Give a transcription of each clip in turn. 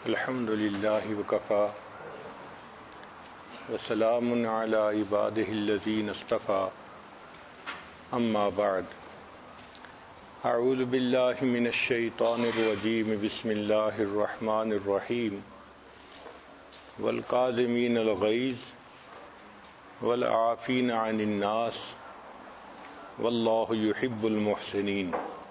الحمد للہ وکفا وسلام علی عبادہ الذین اصطفی اما بعد اعوذ باللہ من الشیطان الرجیم بسم اللہ الرحمن الرحیم والکاظمین الغیظ والعافین عن الناس واللہ یحب المحسنین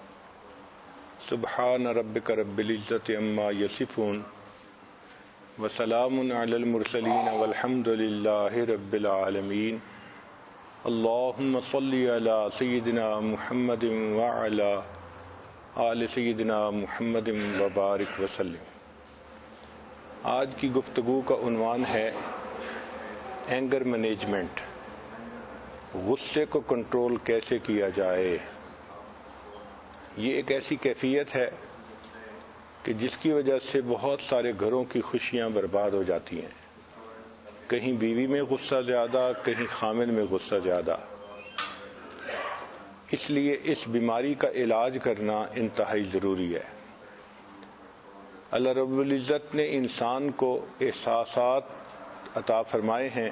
سبحان ربک رب العزۃ عما یصفون وسلام علی المرسلین والحمد للہ رب العالمین اللہم صلی علی سیدنا محمد وعلی آل سیدنا محمد وبارک وسلم۔ آج کی گفتگو کا عنوان ہے اینگر مینجمنٹ، غصے کو کنٹرول کیسے کیا جائے۔ یہ ایک ایسی کیفیت ہے کہ جس کی وجہ سے بہت سارے گھروں کی خوشیاں برباد ہو جاتی ہیں، کہیں بیوی میں غصہ زیادہ، کہیں خامن میں غصہ زیادہ۔ اس لیے اس بیماری کا علاج کرنا انتہائی ضروری ہے۔ اللہ رب العزت نے انسان کو احساسات عطا فرمائے ہیں،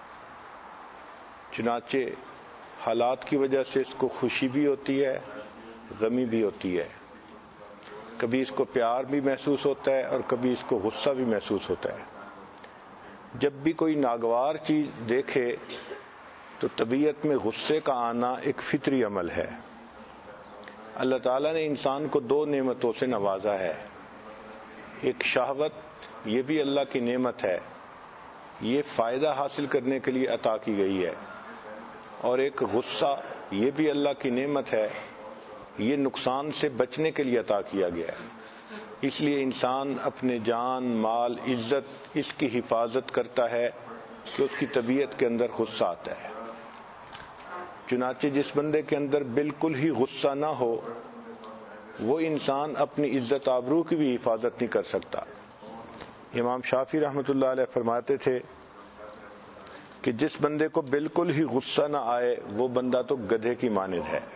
چنانچہ حالات کی وجہ سے اس کو خوشی بھی ہوتی ہے، غمی بھی ہوتی ہے، کبھی اس کو پیار بھی محسوس ہوتا ہے اور کبھی اس کو غصہ بھی محسوس ہوتا ہے۔ جب بھی کوئی ناگوار چیز دیکھے تو طبیعت میں غصے کا آنا ایک فطری عمل ہے۔ اللہ تعالیٰ نے انسان کو دو نعمتوں سے نوازا ہے، ایک شہوت، یہ بھی اللہ کی نعمت ہے، یہ فائدہ حاصل کرنے کے لیے عطا کی گئی ہے، اور ایک غصہ، یہ بھی اللہ کی نعمت ہے، یہ نقصان سے بچنے کے لیے عطا کیا گیا ہے۔ اس لیے انسان اپنے جان، مال، عزت، اس کی حفاظت کرتا ہے کہ اس کی طبیعت کے اندر غصہ آتا ہے۔ چنانچہ جس بندے کے اندر بالکل ہی غصہ نہ ہو، وہ انسان اپنی عزت آبرو کی بھی حفاظت نہیں کر سکتا۔ امام شافعی رحمۃ اللہ علیہ فرماتے تھے کہ جس بندے کو بالکل ہی غصہ نہ آئے وہ بندہ تو گدھے کی مانند ہے۔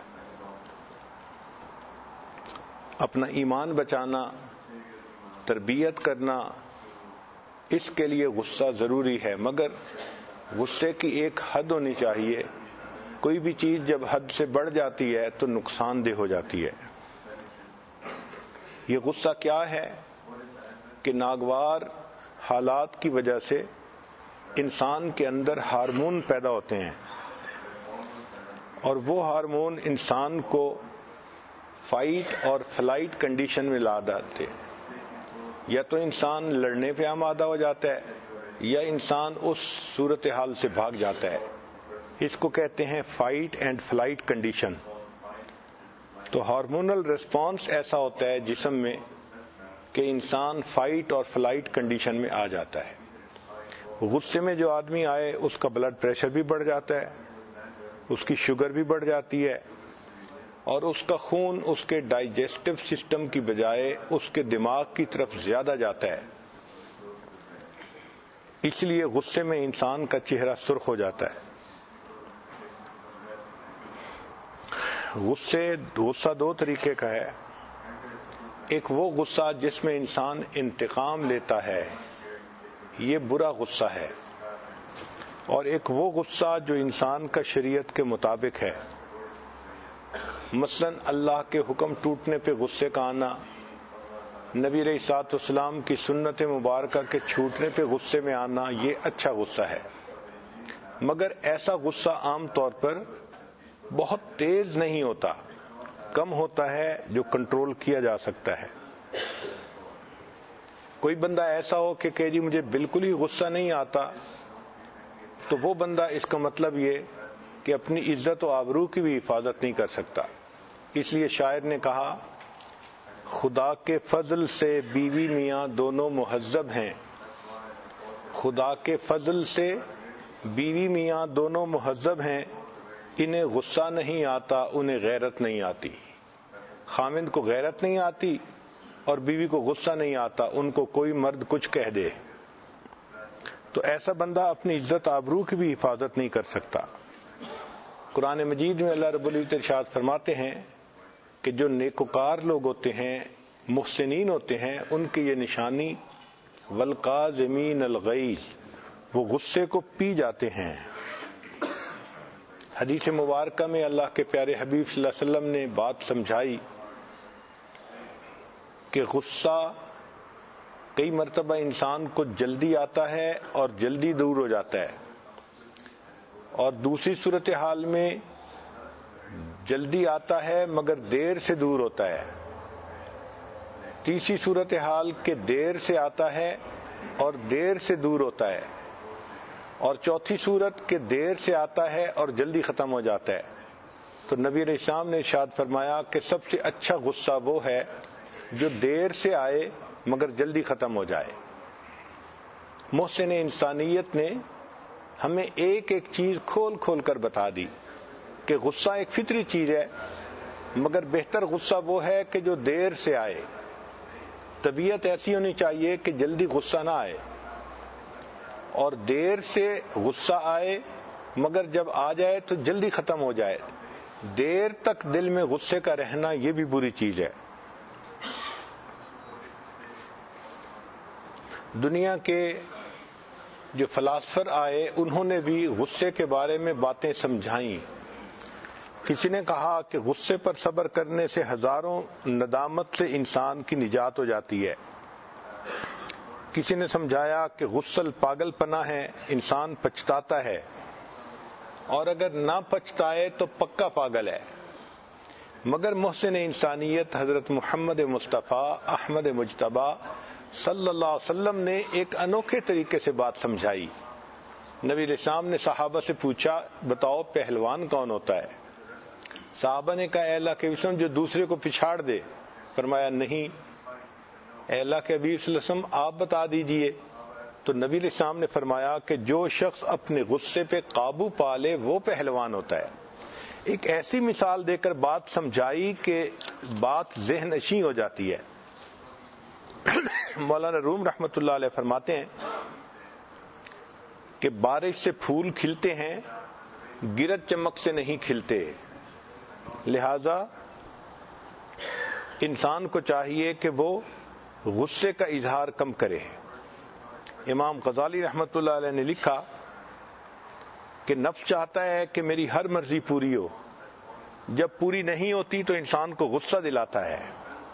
اپنا ایمان بچانا، تربیت کرنا، اس کے لیے غصہ ضروری ہے، مگر غصے کی ایک حد ہونی چاہیے۔ کوئی بھی چیز جب حد سے بڑھ جاتی ہے تو نقصان دہ ہو جاتی ہے۔ یہ غصہ کیا ہے کہ ناگوار حالات کی وجہ سے انسان کے اندر ہارمون پیدا ہوتے ہیں، اور وہ ہارمون انسان کو فائٹ اور فلائٹ کنڈیشن میں لا دیتے ہیں۔ یا تو انسان لڑنے پہ آمادہ ہو جاتا ہے یا انسان اس صورتحال سے بھاگ جاتا ہے۔ اس کو کہتے ہیں فائٹ اینڈ فلائٹ کنڈیشن۔ تو ہارمونل ریسپانس ایسا ہوتا ہے جسم میں کہ انسان فائٹ اور فلائٹ کنڈیشن میں آ جاتا ہے۔ غصے میں جو آدمی آئے اس کا بلڈ پریشر بھی بڑھ جاتا ہے، اس کی شوگر بھی بڑھ جاتی ہے، اور اس کا خون اس کے ڈائجسٹو سسٹم کی بجائے اس کے دماغ کی طرف زیادہ جاتا ہے۔ اس لیے غصے میں انسان کا چہرہ سرخ ہو جاتا ہے۔ غصہ دو طریقے کا ہے، ایک وہ غصہ جس میں انسان انتقام لیتا ہے، یہ برا غصہ ہے، اور ایک وہ غصہ جو انسان کا شریعت کے مطابق ہے۔ مثلا اللہ کے حکم ٹوٹنے پہ غصے کا آنا، نبی علیہ الصلوۃ والسلام کی سنت مبارکہ کے چھوٹنے پہ غصے میں آنا، یہ اچھا غصہ ہے۔ مگر ایسا غصہ عام طور پر بہت تیز نہیں ہوتا، کم ہوتا ہے، جو کنٹرول کیا جا سکتا ہے۔ کوئی بندہ ایسا ہو کہ جی مجھے بالکل ہی غصہ نہیں آتا، تو وہ بندہ اس کا مطلب یہ کہ اپنی عزت و آبرو کی بھی حفاظت نہیں کر سکتا۔ اس لیے شاعر نے کہا، خدا کے فضل سے بیوی میاں دونوں مہذب ہیں، خدا کے فضل سے بیوی میاں دونوں مہذب ہیں، انہیں غصہ نہیں آتا، انہیں غیرت نہیں آتی۔ خامند کو غیرت نہیں آتی اور بیوی کو غصہ نہیں آتا، ان کو کوئی مرد کچھ کہہ دے تو ایسا بندہ اپنی عزت آبرو کی بھی حفاظت نہیں کر سکتا۔ قرآن مجید میں اللہ رب العزت ارشاد فرماتے ہیں کہ جو نیکوکار لوگ ہوتے ہیں، محسنین ہوتے ہیں، ان کی یہ نشانی والقاظمین الغیظ، وہ غصے کو پی جاتے ہیں۔ حدیث مبارکہ میں اللہ کے پیارے حبیب صلی اللہ علیہ وسلم نے بات سمجھائی کہ غصہ کئی مرتبہ انسان کو جلدی آتا ہے اور جلدی دور ہو جاتا ہے، اور دوسری صورتحال میں جلدی آتا ہے مگر دیر سے دور ہوتا ہے، تیسری صورتحال کہ دیر سے آتا ہے اور دیر سے دور ہوتا ہے، اور چوتھی صورت کہ دیر سے آتا ہے اور جلدی ختم ہو جاتا ہے۔ تو نبی علیہ السلام نے ارشاد فرمایا کہ سب سے اچھا غصہ وہ ہے جو دیر سے آئے مگر جلدی ختم ہو جائے۔ محسن انسانیت نے ہمیں ایک ایک چیز کھول کھول کر بتا دی کہ غصہ ایک فطری چیز ہے، مگر بہتر غصہ وہ ہے کہ جو دیر سے آئے۔ طبیعت ایسی ہونی چاہیے کہ جلدی غصہ نہ آئے، اور دیر سے غصہ آئے مگر جب آ جائے تو جلدی ختم ہو جائے۔ دیر تک دل میں غصے کا رہنا یہ بھی بری چیز ہے۔ دنیا کے جو فلاسفر آئے انہوں نے بھی غصے کے بارے میں باتیں سمجھائیں۔ کسی نے کہا کہ غصے پر صبر کرنے سے ہزاروں ندامت سے انسان کی نجات ہو جاتی ہے۔ کسی نے سمجھایا کہ غسل پاگل پنا ہے، انسان پچھتاتا ہے، اور اگر نہ پچھتائے تو پکا پاگل ہے۔ مگر محسن انسانیت حضرت محمد مصطفیٰ احمد مجتبیٰ صلی اللہ علیہ وسلم نے ایک انوکھے طریقے سے بات سمجھائی۔ نبی علیہ السلام نے صحابہ سے پوچھا، بتاؤ پہلوان کون ہوتا ہے؟ صحابہ نے کہا، اے اللہ کے وسلم جو دوسرے کو پچھاڑ دے۔ فرمایا نہیں، اے اللہ کے حبیب صلی اللہ علیہ وسلم آپ بتا دیجئے۔ تو نبی علیہ السلام نے فرمایا کہ جو شخص اپنے غصے پہ قابو پا لے وہ پہلوان ہوتا ہے۔ ایک ایسی مثال دے کر بات سمجھائی کہ بات ذہن نشیں ہو جاتی ہے۔ مولانا روم رحمۃ اللہ علیہ فرماتے ہیں کہ بارش سے پھول کھلتے ہیں، گرج چمک سے نہیں کھلتے، لہذا انسان کو چاہیے کہ وہ غصے کا اظہار کم کرے۔ امام غزالی رحمۃ اللہ علیہ نے لکھا کہ نفس چاہتا ہے کہ میری ہر مرضی پوری ہو، جب پوری نہیں ہوتی تو انسان کو غصہ دلاتا ہے۔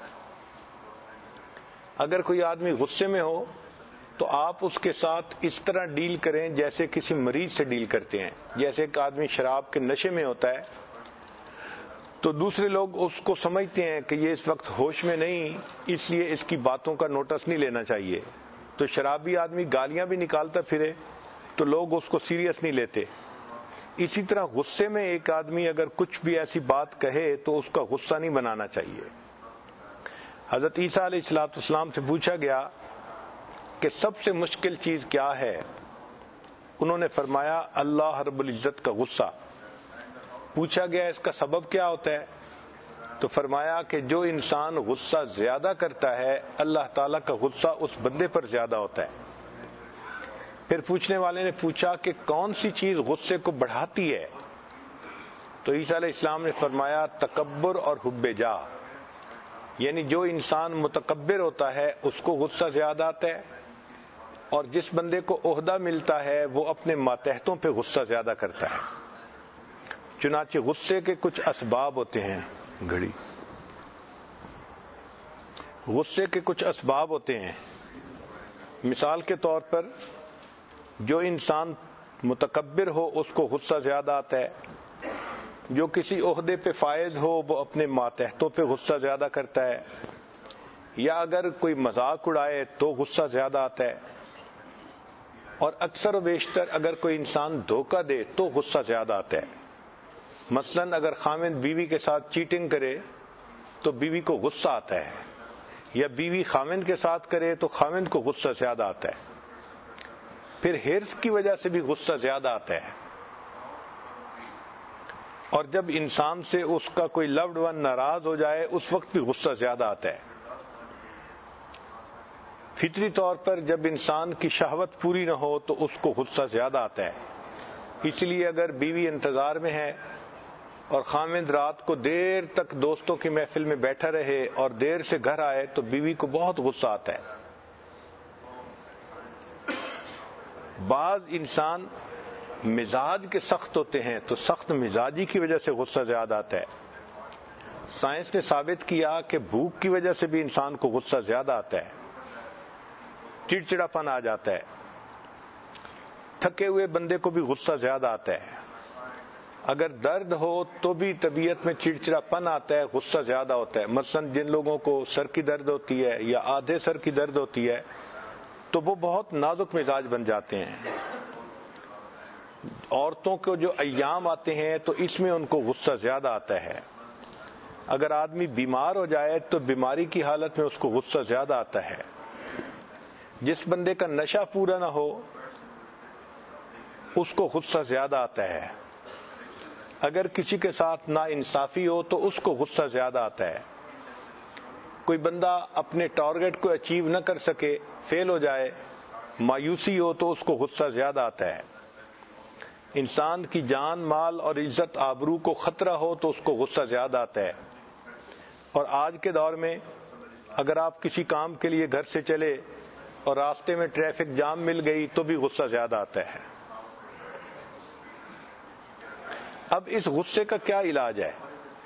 اگر کوئی آدمی غصے میں ہو تو آپ اس کے ساتھ اس طرح ڈیل کریں جیسے کسی مریض سے ڈیل کرتے ہیں۔ جیسے ایک آدمی شراب کے نشے میں ہوتا ہے تو دوسرے لوگ اس کو سمجھتے ہیں کہ یہ اس وقت ہوش میں نہیں، اس لیے اس کی باتوں کا نوٹس نہیں لینا چاہیے۔ تو شرابی آدمی گالیاں بھی نکالتا پھرے تو لوگ اس کو سیریس نہیں لیتے۔ اسی طرح غصے میں ایک آدمی اگر کچھ بھی ایسی بات کہے تو اس کا غصہ نہیں بنانا چاہیے۔ حضرت عیسیٰ علیہ السلام سے پوچھا گیا کہ سب سے مشکل چیز کیا ہے؟ انہوں نے فرمایا اللہ رب العزت کا غصہ۔ پوچھا گیا اس کا سبب کیا ہوتا ہے؟ تو فرمایا کہ جو انسان غصہ زیادہ کرتا ہے اللہ تعالیٰ کا غصہ اس بندے پر زیادہ ہوتا ہے۔ پھر پوچھنے والے نے پوچھا کہ کون سی چیز غصے کو بڑھاتی ہے؟ تو عیسیٰ علیہ السلام نے فرمایا تکبر اور حب جاہ، یعنی جو انسان متکبر ہوتا ہے اس کو غصہ زیادہ آتا ہے، اور جس بندے کو عہدہ ملتا ہے وہ اپنے ماتحتوں پہ غصہ زیادہ کرتا ہے۔ چنانچہ غصے کے کچھ اسباب ہوتے ہیں، گھڑی غصے کے کچھ اسباب ہوتے ہیں۔ مثال کے طور پر جو انسان متکبر ہو اس کو غصہ زیادہ آتا ہے، جو کسی عہدے پہ فائز ہو وہ اپنے ماتحتوں پہ غصہ زیادہ کرتا ہے، یا اگر کوئی مذاق اڑائے تو غصہ زیادہ آتا ہے، اور اکثر و بیشتر اگر کوئی انسان دھوکہ دے تو غصہ زیادہ آتا ہے۔ مثلاً اگر خاوند بیوی کے ساتھ چیٹنگ کرے تو بیوی کو غصہ آتا ہے، یا بیوی خاوند کے ساتھ کرے تو خاوند کو غصہ زیادہ آتا ہے۔ پھر ہرس کی وجہ سے بھی غصہ زیادہ آتا ہے، اور جب انسان سے اس کا کوئی لوڈ ون ناراض ہو جائے اس وقت بھی غصہ زیادہ آتا ہے۔ فطری طور پر جب انسان کی شہوت پوری نہ ہو تو اس کو غصہ زیادہ آتا ہے۔ اس لیے اگر بیوی انتظار میں ہے اور خاوند رات کو دیر تک دوستوں کی محفل میں بیٹھا رہے اور دیر سے گھر آئے تو بیوی کو بہت غصہ آتا ہے۔ بعض انسان مزاج کے سخت ہوتے ہیں تو سخت مزاجی کی وجہ سے غصہ زیادہ آتا ہے. سائنس نے ثابت کیا کہ بھوک کی وجہ سے بھی انسان کو غصہ زیادہ آتا ہے, چڑچڑاپن آ جاتا ہے. تھکے ہوئے بندے کو بھی غصہ زیادہ آتا ہے. اگر درد ہو تو بھی طبیعت میں چڑچڑاپن آتا ہے, غصہ زیادہ ہوتا ہے. مثلا جن لوگوں کو سر کی درد ہوتی ہے یا آدھے سر کی درد ہوتی ہے تو وہ بہت نازک مزاج بن جاتے ہیں. عورتوں کو جو ایام آتے ہیں تو اس میں ان کو غصہ زیادہ آتا ہے. اگر آدمی بیمار ہو جائے تو بیماری کی حالت میں اس کو غصہ زیادہ آتا ہے. جس بندے کا نشہ پورا نہ ہو اس کو غصہ زیادہ آتا ہے. اگر کسی کے ساتھ ناانصافی ہو تو اس کو غصہ زیادہ آتا ہے. کوئی بندہ اپنے ٹارگٹ کو اچیو نہ کر سکے, فیل ہو جائے, مایوسی ہو تو اس کو غصہ زیادہ آتا ہے. انسان کی جان مال اور عزت آبرو کو خطرہ ہو تو اس کو غصہ زیادہ آتا ہے. اور آج کے دور میں اگر آپ کسی کام کے لیے گھر سے چلے اور راستے میں ٹریفک جام مل گئی تو بھی غصہ زیادہ آتا ہے. اب اس غصے کا کیا علاج ہے؟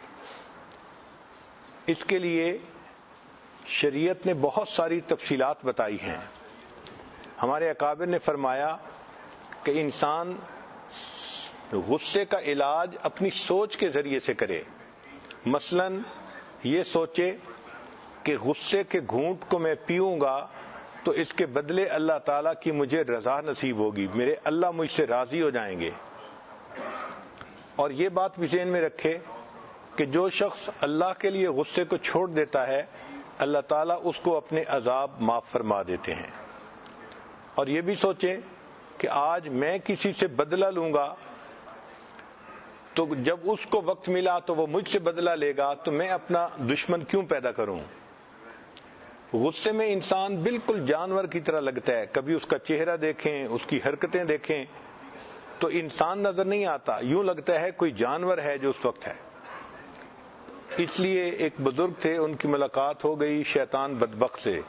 اس کے لیے شریعت نے بہت ساری تفصیلات بتائی ہیں. ہمارے اکابر نے فرمایا کہ انسان غصے کا علاج اپنی سوچ کے ذریعے سے کرے. مثلا یہ سوچے کہ غصے کے گھونٹ کو میں پیوں گا تو اس کے بدلے اللہ تعالیٰ کی مجھے رضا نصیب ہوگی, میرے اللہ مجھ سے راضی ہو جائیں گے. اور یہ بات بھی ذہن میں رکھے کہ جو شخص اللہ کے لیے غصے کو چھوڑ دیتا ہے اللہ تعالیٰ اس کو اپنے عذاب معاف فرما دیتے ہیں. اور یہ بھی سوچے کہ آج میں کسی سے بدلہ لوں گا تو جب اس کو وقت ملا تو وہ مجھ سے بدلہ لے گا, تو میں اپنا دشمن کیوں پیدا کروں. غصے میں انسان بالکل جانور کی طرح لگتا ہے. کبھی اس کا چہرہ دیکھیں, اس کی حرکتیں دیکھیں تو انسان نظر نہیں آتا, یوں لگتا ہے کوئی جانور ہے جو اس وقت ہے. اس لیے ایک بزرگ تھے, ان کی ملاقات ہو گئی شیطان بدبخت سے.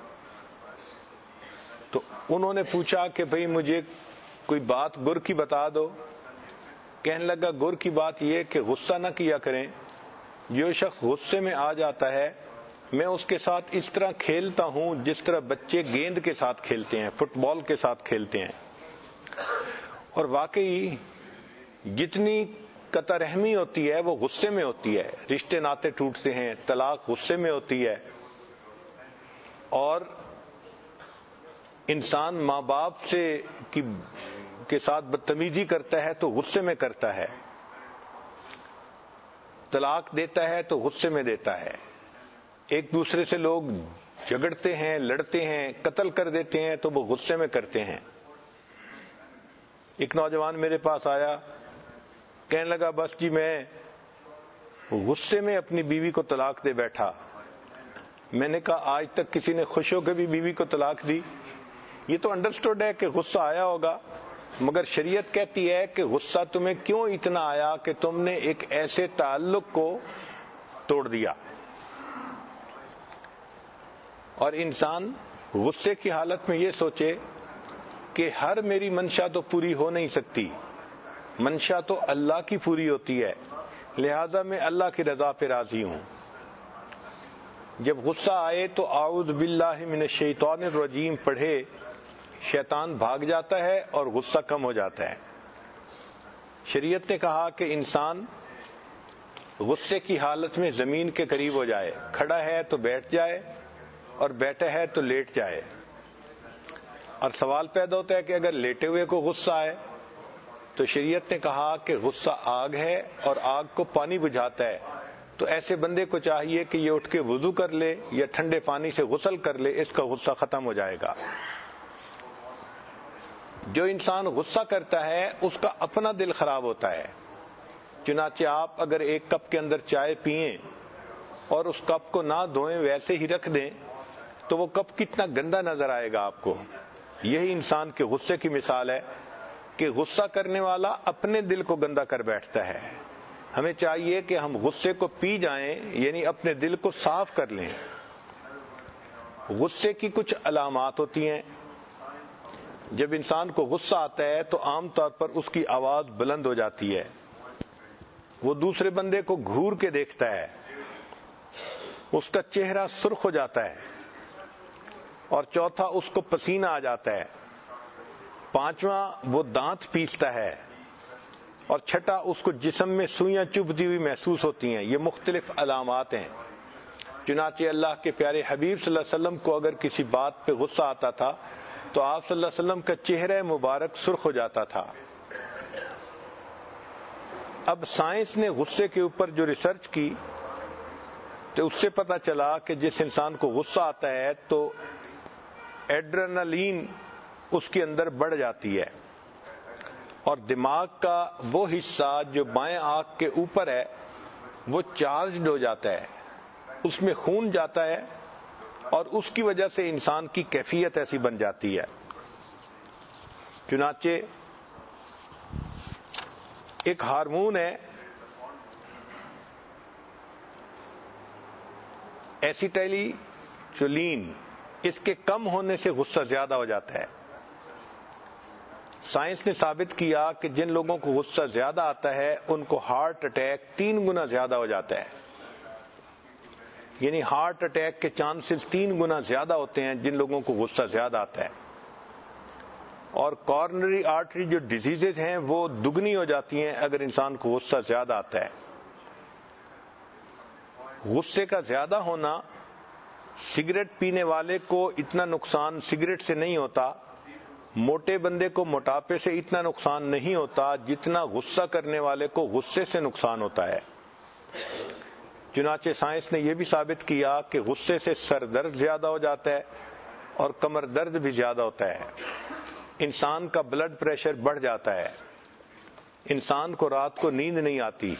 تو انہوں نے پوچھا کہ بھئی مجھے کوئی بات گر کی بتا دو. کہنے لگا گر کی بات یہ کہ غصہ نہ کیا کریں. جو شخص غصے میں آ جاتا ہے میں اس کے ساتھ اس طرح کھیلتا ہوں جس طرح بچے گیند کے ساتھ کھیلتے ہیں, فٹ بال کے ساتھ کھیلتے ہیں. اور واقعی جتنی قطع رحمی ہوتی ہے وہ غصے میں ہوتی ہے. رشتے ناطے ٹوٹتے ہیں, طلاق غصے میں ہوتی ہے. اور انسان ماں باپ کے ساتھ بدتمیزی کرتا ہے تو غصے میں کرتا ہے. طلاق دیتا ہے تو غصے میں دیتا ہے. ایک دوسرے سے لوگ جھگڑتے ہیں, لڑتے ہیں, قتل کر دیتے ہیں تو وہ غصے میں کرتے ہیں. ایک نوجوان میرے پاس آیا, کہنے لگا بس جی میں غصے میں اپنی بیوی کو طلاق دے بیٹھا. میں نے کہا آج تک کسی نے خوش ہو کے بھی بیوی کو طلاق دی؟ یہ تو انڈرسٹوڈ ہے کہ غصہ آیا ہوگا, مگر شریعت کہتی ہے کہ غصہ تمہیں کیوں اتنا آیا کہ تم نے ایک ایسے تعلق کو توڑ دیا. اور انسان غصے کی حالت میں یہ سوچے کہ ہر میری منشا تو پوری ہو نہیں سکتی, منشا تو اللہ کی پوری ہوتی ہے, لہذا میں اللہ کی رضا پہ راضی ہوں. جب غصہ آئے تو اعوذ باللہ من الشیطان الرجیم پڑھے, شیطان بھاگ جاتا ہے اور غصہ کم ہو جاتا ہے. شریعت نے کہا کہ انسان غصے کی حالت میں زمین کے قریب ہو جائے, کھڑا ہے تو بیٹھ جائے اور بیٹھا ہے تو لیٹ جائے. اور سوال پیدا ہوتا ہے کہ اگر لیٹے ہوئے کو غصہ آئے تو شریعت نے کہا کہ غصہ آگ ہے اور آگ کو پانی بجھاتا ہے, تو ایسے بندے کو چاہیے کہ یہ اٹھ کے وضو کر لے یا ٹھنڈے پانی سے غسل کر لے, اس کا غصہ ختم ہو جائے گا. جو انسان غصہ کرتا ہے اس کا اپنا دل خراب ہوتا ہے. چنانچہ آپ اگر ایک کپ کے اندر چائے پئیں اور اس کپ کو نہ دھوئیں ویسے ہی رکھ دیں تو وہ کپ کتنا گندا نظر آئے گا آپ کو. یہی انسان کے غصے کی مثال ہے کہ غصہ کرنے والا اپنے دل کو گندا کر بیٹھتا ہے. ہمیں چاہیے کہ ہم غصے کو پی جائیں, یعنی اپنے دل کو صاف کر لیں. غصے کی کچھ علامات ہوتی ہیں. جب انسان کو غصہ آتا ہے تو عام طور پر اس کی آواز بلند ہو جاتی ہے، وہ دوسرے بندے کو گھور کے دیکھتا ہے، اس کا چہرہ سرخ ہو جاتا ہے، اور چوتھا اس کو پسینہ آ جاتا ہے، پانچواں وہ دانت پیستا ہے، اور چھٹا اس کو جسم میں سوئیاں چبھتی ہوئی محسوس ہوتی ہیں۔ یہ مختلف علامات ہیں۔ چنانچہ اللہ کے پیارے حبیب صلی اللہ علیہ وسلم کو اگر کسی بات پہ غصہ آتا تھا تو آپ صلی اللہ علیہ وسلم کا چہرہ مبارک سرخ ہو جاتا تھا۔ اب سائنس نے غصے کے اوپر جو ریسرچ کی تو اس سے پتہ چلا کہ جس انسان کو غصہ آتا ہے تو ایڈرینالین اس کے اندر بڑھ جاتی ہے، اور دماغ کا وہ حصہ جو بائیں آنکھ کے اوپر ہے وہ چارجڈ ہو جاتا ہے، اس میں خون جاتا ہے، اور اس کی وجہ سے انسان کی کیفیت ایسی بن جاتی ہے۔ چنانچہ ایک ہارمون ہے ایسیٹائلچولین، اس کے کم ہونے سے غصہ زیادہ ہو جاتا ہے۔ سائنس نے ثابت کیا کہ جن لوگوں کو غصہ زیادہ آتا ہے ان کو ہارٹ اٹیک 3 گنا زیادہ ہو جاتا ہے، یعنی ہارٹ اٹیک کے چانسز 3 گنا زیادہ ہوتے ہیں جن لوگوں کو غصہ زیادہ آتا ہے، اور کارنری آرٹری جو ڈیزیزز ہیں وہ دگنی ہو جاتی ہیں اگر انسان کو غصہ زیادہ آتا ہے۔ غصے کا زیادہ ہونا سگریٹ پینے والے کو اتنا نقصان سگریٹ سے نہیں ہوتا، موٹے بندے کو موٹاپے سے اتنا نقصان نہیں ہوتا جتنا غصہ کرنے والے کو غصے سے نقصان ہوتا ہے۔ چنانچہ سائنس نے یہ بھی ثابت کیا کہ غصے سے سر درد زیادہ ہو جاتا ہے اور کمر درد بھی زیادہ ہوتا ہے، انسان کا بلڈ پریشر بڑھ جاتا ہے، انسان کو رات کو نیند نہیں آتی،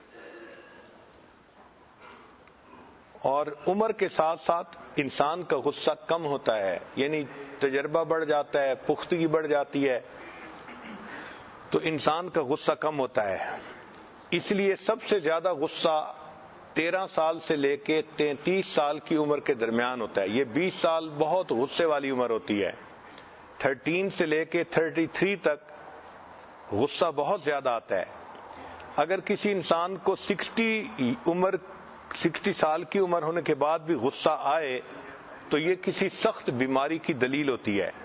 اور عمر کے ساتھ ساتھ انسان کا غصہ کم ہوتا ہے، یعنی تجربہ بڑھ جاتا ہے، پختگی بڑھ جاتی ہے، تو انسان کا غصہ کم ہوتا ہے۔ اس لیے سب سے زیادہ غصہ 13 سال سے لے کے 33 سال کی عمر کے درمیان ہوتا ہے۔ یہ 20 سال بہت غصے والی عمر ہوتی ہے، 13 سے لے کے 33 تک غصہ بہت زیادہ آتا ہے۔ اگر کسی انسان کو 60 سال کی عمر ہونے کے بعد بھی غصہ آئے تو یہ کسی سخت بیماری کی دلیل ہوتی ہے۔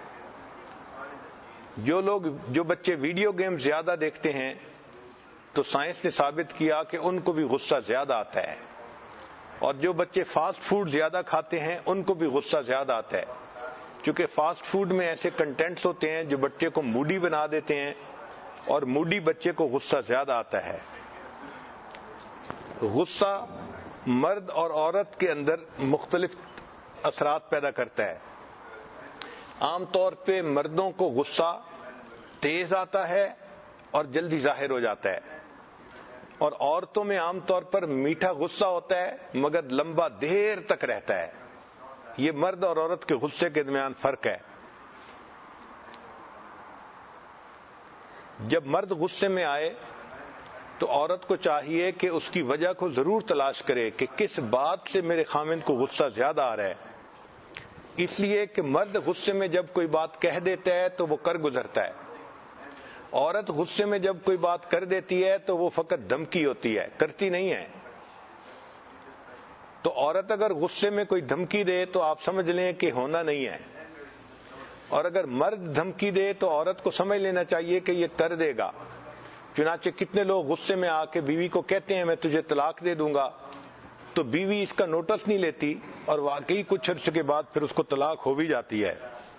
جو بچے ویڈیو گیم زیادہ دیکھتے ہیں تو سائنس نے ثابت کیا کہ ان کو بھی غصہ زیادہ آتا ہے، اور جو بچے فاسٹ فوڈ زیادہ کھاتے ہیں ان کو بھی غصہ زیادہ آتا ہے، کیونکہ فاسٹ فوڈ میں ایسے کنٹینٹس ہوتے ہیں جو بچے کو موڈی بنا دیتے ہیں، اور موڈی بچے کو غصہ زیادہ آتا ہے۔ غصہ مرد اور عورت کے اندر مختلف اثرات پیدا کرتا ہے۔ عام طور پہ مردوں کو غصہ تیز آتا ہے اور جلدی ظاہر ہو جاتا ہے، اور عورتوں میں عام طور پر میٹھا غصہ ہوتا ہے مگر لمبا دیر تک رہتا ہے۔ یہ مرد اور عورت کے غصے کے درمیان فرق ہے۔ جب مرد غصے میں آئے تو عورت کو چاہیے کہ اس کی وجہ کو ضرور تلاش کرے کہ کس بات سے میرے خامند کو غصہ زیادہ آ رہا ہے، اس لیے کہ مرد غصے میں جب کوئی بات کہہ دیتا ہے تو وہ کر گزرتا ہے، عورت غصے میں جب کوئی بات کر دیتی ہے تو وہ فقط دھمکی ہوتی ہے، کرتی نہیں ہے۔ تو عورت اگر غصے میں کوئی دھمکی دے تو آپ سمجھ لیں کہ ہونا نہیں ہے، اور اگر مرد دھمکی دے تو عورت کو سمجھ لینا چاہیے کہ یہ کر دے گا۔ چنانچہ کتنے لوگ غصے میں آ کے بیوی کو کہتے ہیں میں تجھے طلاق دے دوں گا، تو بیوی اس کا نوٹس نہیں لیتی اور واقعی کچھ عرصے کے بعد پھر اس کو طلاق ہو بھی جاتی ہے۔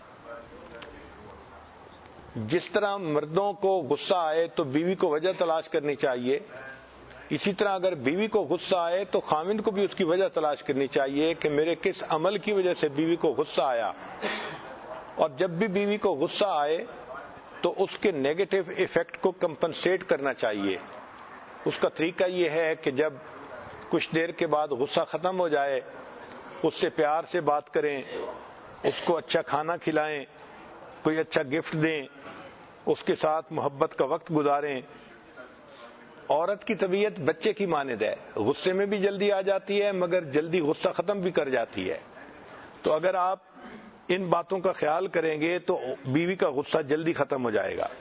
جس طرح مردوں کو غصہ آئے تو بیوی کو وجہ تلاش کرنی چاہیے، اسی طرح اگر بیوی کو غصہ آئے تو خامند کو بھی اس کی وجہ تلاش کرنی چاہیے کہ میرے کس عمل کی وجہ سے بیوی کو غصہ آیا، اور جب بھی بیوی کو غصہ آئے تو اس کے نیگیٹو ایفیکٹ کو کمپنسیٹ کرنا چاہیے۔ اس کا طریقہ یہ ہے کہ جب کچھ دیر کے بعد غصہ ختم ہو جائے اس سے پیار سے بات کریں، اس کو اچھا کھانا کھلائیں، کوئی اچھا گفٹ دیں، اس کے ساتھ محبت کا وقت گزاریں۔ عورت کی طبیعت بچے کی مانند ہے، غصے میں بھی جلدی آ جاتی ہے مگر جلدی غصہ ختم بھی کر جاتی ہے۔ تو اگر آپ ان باتوں کا خیال کریں گے تو بیوی کا غصہ جلدی ختم ہو جائے گا۔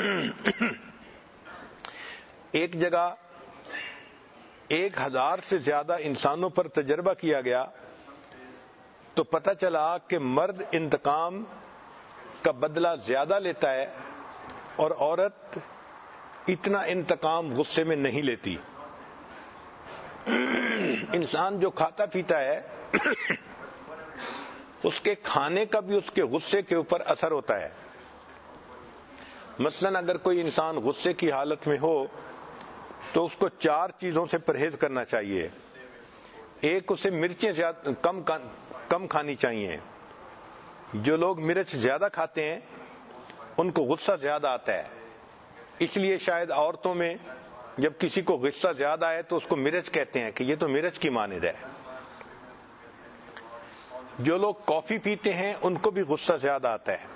ایک جگہ 1000 سے زیادہ انسانوں پر تجربہ کیا گیا تو پتہ چلا کہ مرد انتقام کا بدلہ زیادہ لیتا ہے اور عورت اتنا انتقام غصے میں نہیں لیتی۔ انسان جو کھاتا پیتا ہے اس کے کھانے کا بھی اس کے غصے کے اوپر اثر ہوتا ہے۔ مثلا اگر کوئی انسان غصے کی حالت میں ہو تو اس کو 4 چیزوں سے پرہیز کرنا چاہیے۔ ایک، اسے مرچیں کم کھانی چاہیے۔ جو لوگ مرچ زیادہ کھاتے ہیں ان کو غصہ زیادہ آتا ہے، اس لیے شاید عورتوں میں جب کسی کو غصہ زیادہ آئے تو اس کو مرچ کہتے ہیں کہ یہ تو مرچ کی مانند ہے۔ جو لوگ کافی پیتے ہیں ان کو بھی غصہ زیادہ آتا ہے۔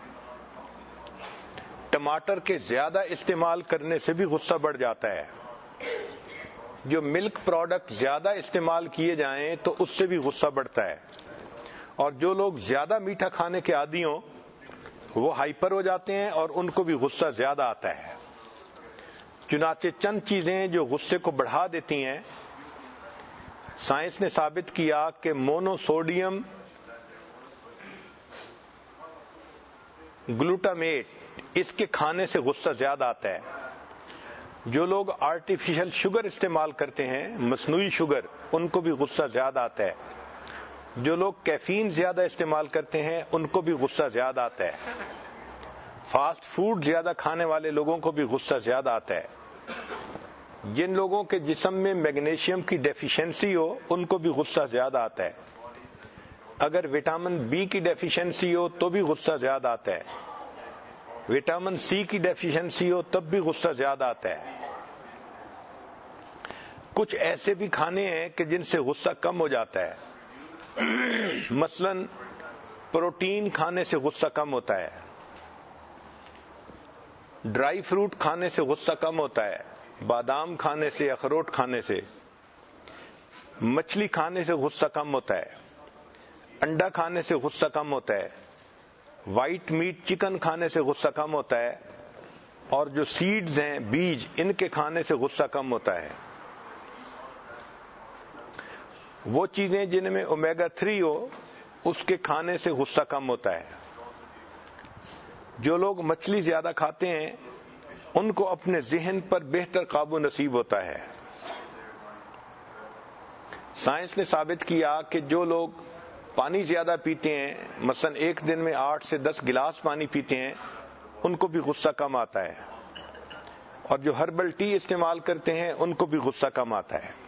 ٹماٹر کے زیادہ استعمال کرنے سے بھی غصہ بڑھ جاتا ہے۔ جو ملک پروڈکٹ زیادہ استعمال کیے جائیں تو اس سے بھی غصہ بڑھتا ہے۔ اور جو لوگ زیادہ میٹھا کھانے کے عادی ہوں وہ ہائپر ہو جاتے ہیں اور ان کو بھی غصہ زیادہ آتا ہے۔ چنانچہ چند چیزیں جو غصے کو بڑھا دیتی ہیں، سائنس نے ثابت کیا کہ مونو سوڈیم گلوٹامیٹ، اس کے کھانے سے غصہ زیادہ آتا ہے۔ جو لوگ آرٹیفیشل شوگر استعمال کرتے ہیں، مصنوعی شوگر، ان کو بھی غصہ زیادہ آتا ہے۔ جو لوگ کیفین زیادہ استعمال کرتے ہیں ان کو بھی غصہ زیادہ آتا ہے۔ فاسٹ فوڈ زیادہ کھانے والے لوگوں کو بھی غصہ زیادہ آتا ہے۔ جن لوگوں کے جسم میں میگنیشیم کی ڈیفیشنسی ہو ان کو بھی غصہ زیادہ آتا ہے۔ اگر وٹامن بی کی ڈیفیشنسی ہو تو بھی غصہ زیادہ آتا ہے۔ وٹامن سی کی ڈیفیشنسی ہو تب بھی غصہ زیادہ آتا ہے۔ کچھ ایسے بھی کھانے ہیں کہ جن سے غصہ کم ہو جاتا ہے۔ مثلا پروٹین کھانے سے غصہ کم ہوتا ہے، ڈرائی فروٹ کھانے سے غصہ کم ہوتا ہے، بادام کھانے سے، اخروٹ کھانے سے، مچھلی کھانے سے غصہ کم ہوتا ہے، انڈا کھانے سے غصہ کم ہوتا ہے، وائٹ میٹ چکن کھانے سے غصہ کم ہوتا ہے، اور جو سیڈز ہیں، بیج، ان کے کھانے سے غصہ کم ہوتا ہے۔ وہ چیزیں جن میں اومیگا 3 ہو اس کے کھانے سے غصہ کم ہوتا ہے۔ جو لوگ مچھلی زیادہ کھاتے ہیں ان کو اپنے ذہن پر بہتر قابو نصیب ہوتا ہے۔ سائنس نے ثابت کیا کہ جو لوگ پانی زیادہ پیتے ہیں، مثلا ایک دن میں 8 سے 10 گلاس پانی پیتے ہیں، ان کو بھی غصہ کم آتا ہے۔ اور جو ہربل ٹی استعمال کرتے ہیں ان کو بھی غصہ کم آتا ہے۔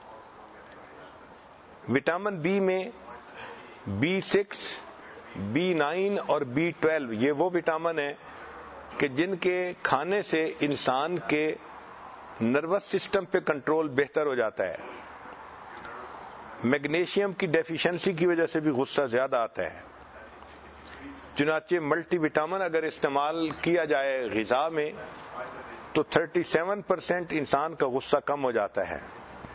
وٹامن بی میں B6، B9 اور B12 یہ وہ وٹامن ہیں کہ جن کے کھانے سے انسان کے نروس سسٹم پہ کنٹرول بہتر ہو جاتا ہے۔ میگنیشیم کی ڈیفیشنسی کی وجہ سے بھی غصہ زیادہ آتا ہے۔ چنانچہ ملٹی وٹامن اگر استعمال کیا جائے غذا میں تو 37% انسان کا غصہ کم ہو جاتا ہے۔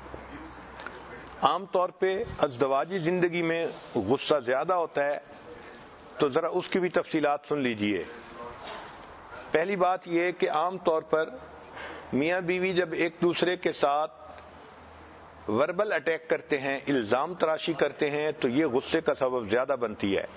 عام طور پہ ازدواجی زندگی میں غصہ زیادہ ہوتا ہے، تو ذرا اس کی بھی تفصیلات سن لیجئے۔ پہلی بات یہ کہ عام طور پر میاں بیوی جب ایک دوسرے کے ساتھ وربل اٹیک کرتے ہیں، الزام تراشی کرتے ہیں، تو یہ غصے کا سبب زیادہ بنتی ہے۔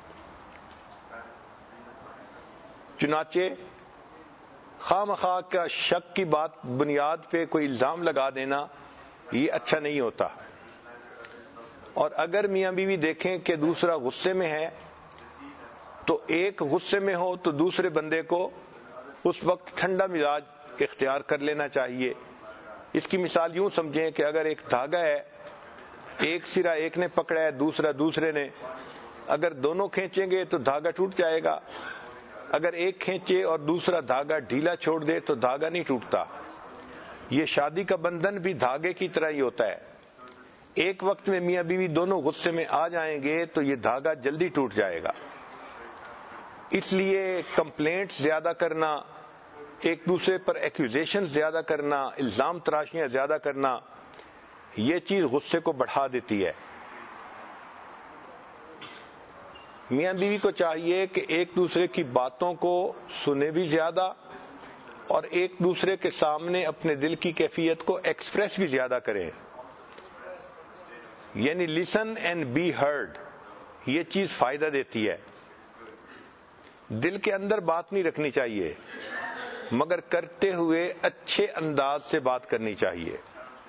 چنانچہ خواہ مخواہ کا شک کی بات بنیاد پہ کوئی الزام لگا دینا یہ اچھا نہیں ہوتا۔ اور اگر میاں بیوی دیکھیں کہ دوسرا غصے میں ہے تو ایک غصے میں ہو تو دوسرے بندے کو اس وقت ٹھنڈا مزاج اختیار کر لینا چاہیے۔ اس کی مثال یوں سمجھیں کہ اگر ایک دھاگا ہے، ایک سرا ایک نے پکڑا ہے، دوسرا دوسرے نے، اگر دونوں کھینچیں گے تو دھاگا ٹوٹ جائے گا۔ اگر ایک کھینچے اور دوسرا دھاگا ڈھیلا چھوڑ دے تو دھاگا نہیں ٹوٹتا۔ یہ شادی کا بندھن بھی دھاگے کی طرح ہی ہوتا ہے۔ ایک وقت میں میاں بیوی دونوں غصے میں آ جائیں گے تو یہ دھاگا جلدی ٹوٹ جائے گا۔ اس لیے کمپلینٹ زیادہ کرنا، ایک دوسرے پر ایکوزیشن زیادہ کرنا، الزام تراشیاں زیادہ کرنا، یہ چیز غصے کو بڑھا دیتی ہے۔ میاں بیوی کو چاہیے کہ ایک دوسرے کی باتوں کو سنے بھی زیادہ اور ایک دوسرے کے سامنے اپنے دل کی کیفیت کو ایکسپریس بھی زیادہ کریں. یعنی لسن اینڈ بی ہرڈ، یہ چیز فائدہ دیتی ہے. دل کے اندر بات نہیں رکھنی چاہیے، مگر کرتے ہوئے اچھے انداز سے بات کرنی چاہیے.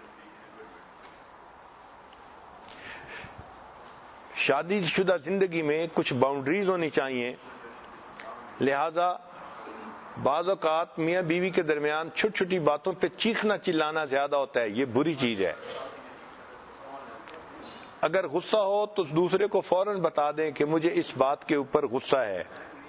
شادی شدہ زندگی میں کچھ باؤنڈریز ہونی چاہیے. لہذا بعض اوقات میاں بیوی کے درمیان چھوٹی چھوٹی باتوں پہ چیخنا چلانا زیادہ ہوتا ہے، یہ بری چیز ہے. اگر غصہ ہو تو دوسرے کو فوراً بتا دیں کہ مجھے اس بات کے اوپر غصہ ہے.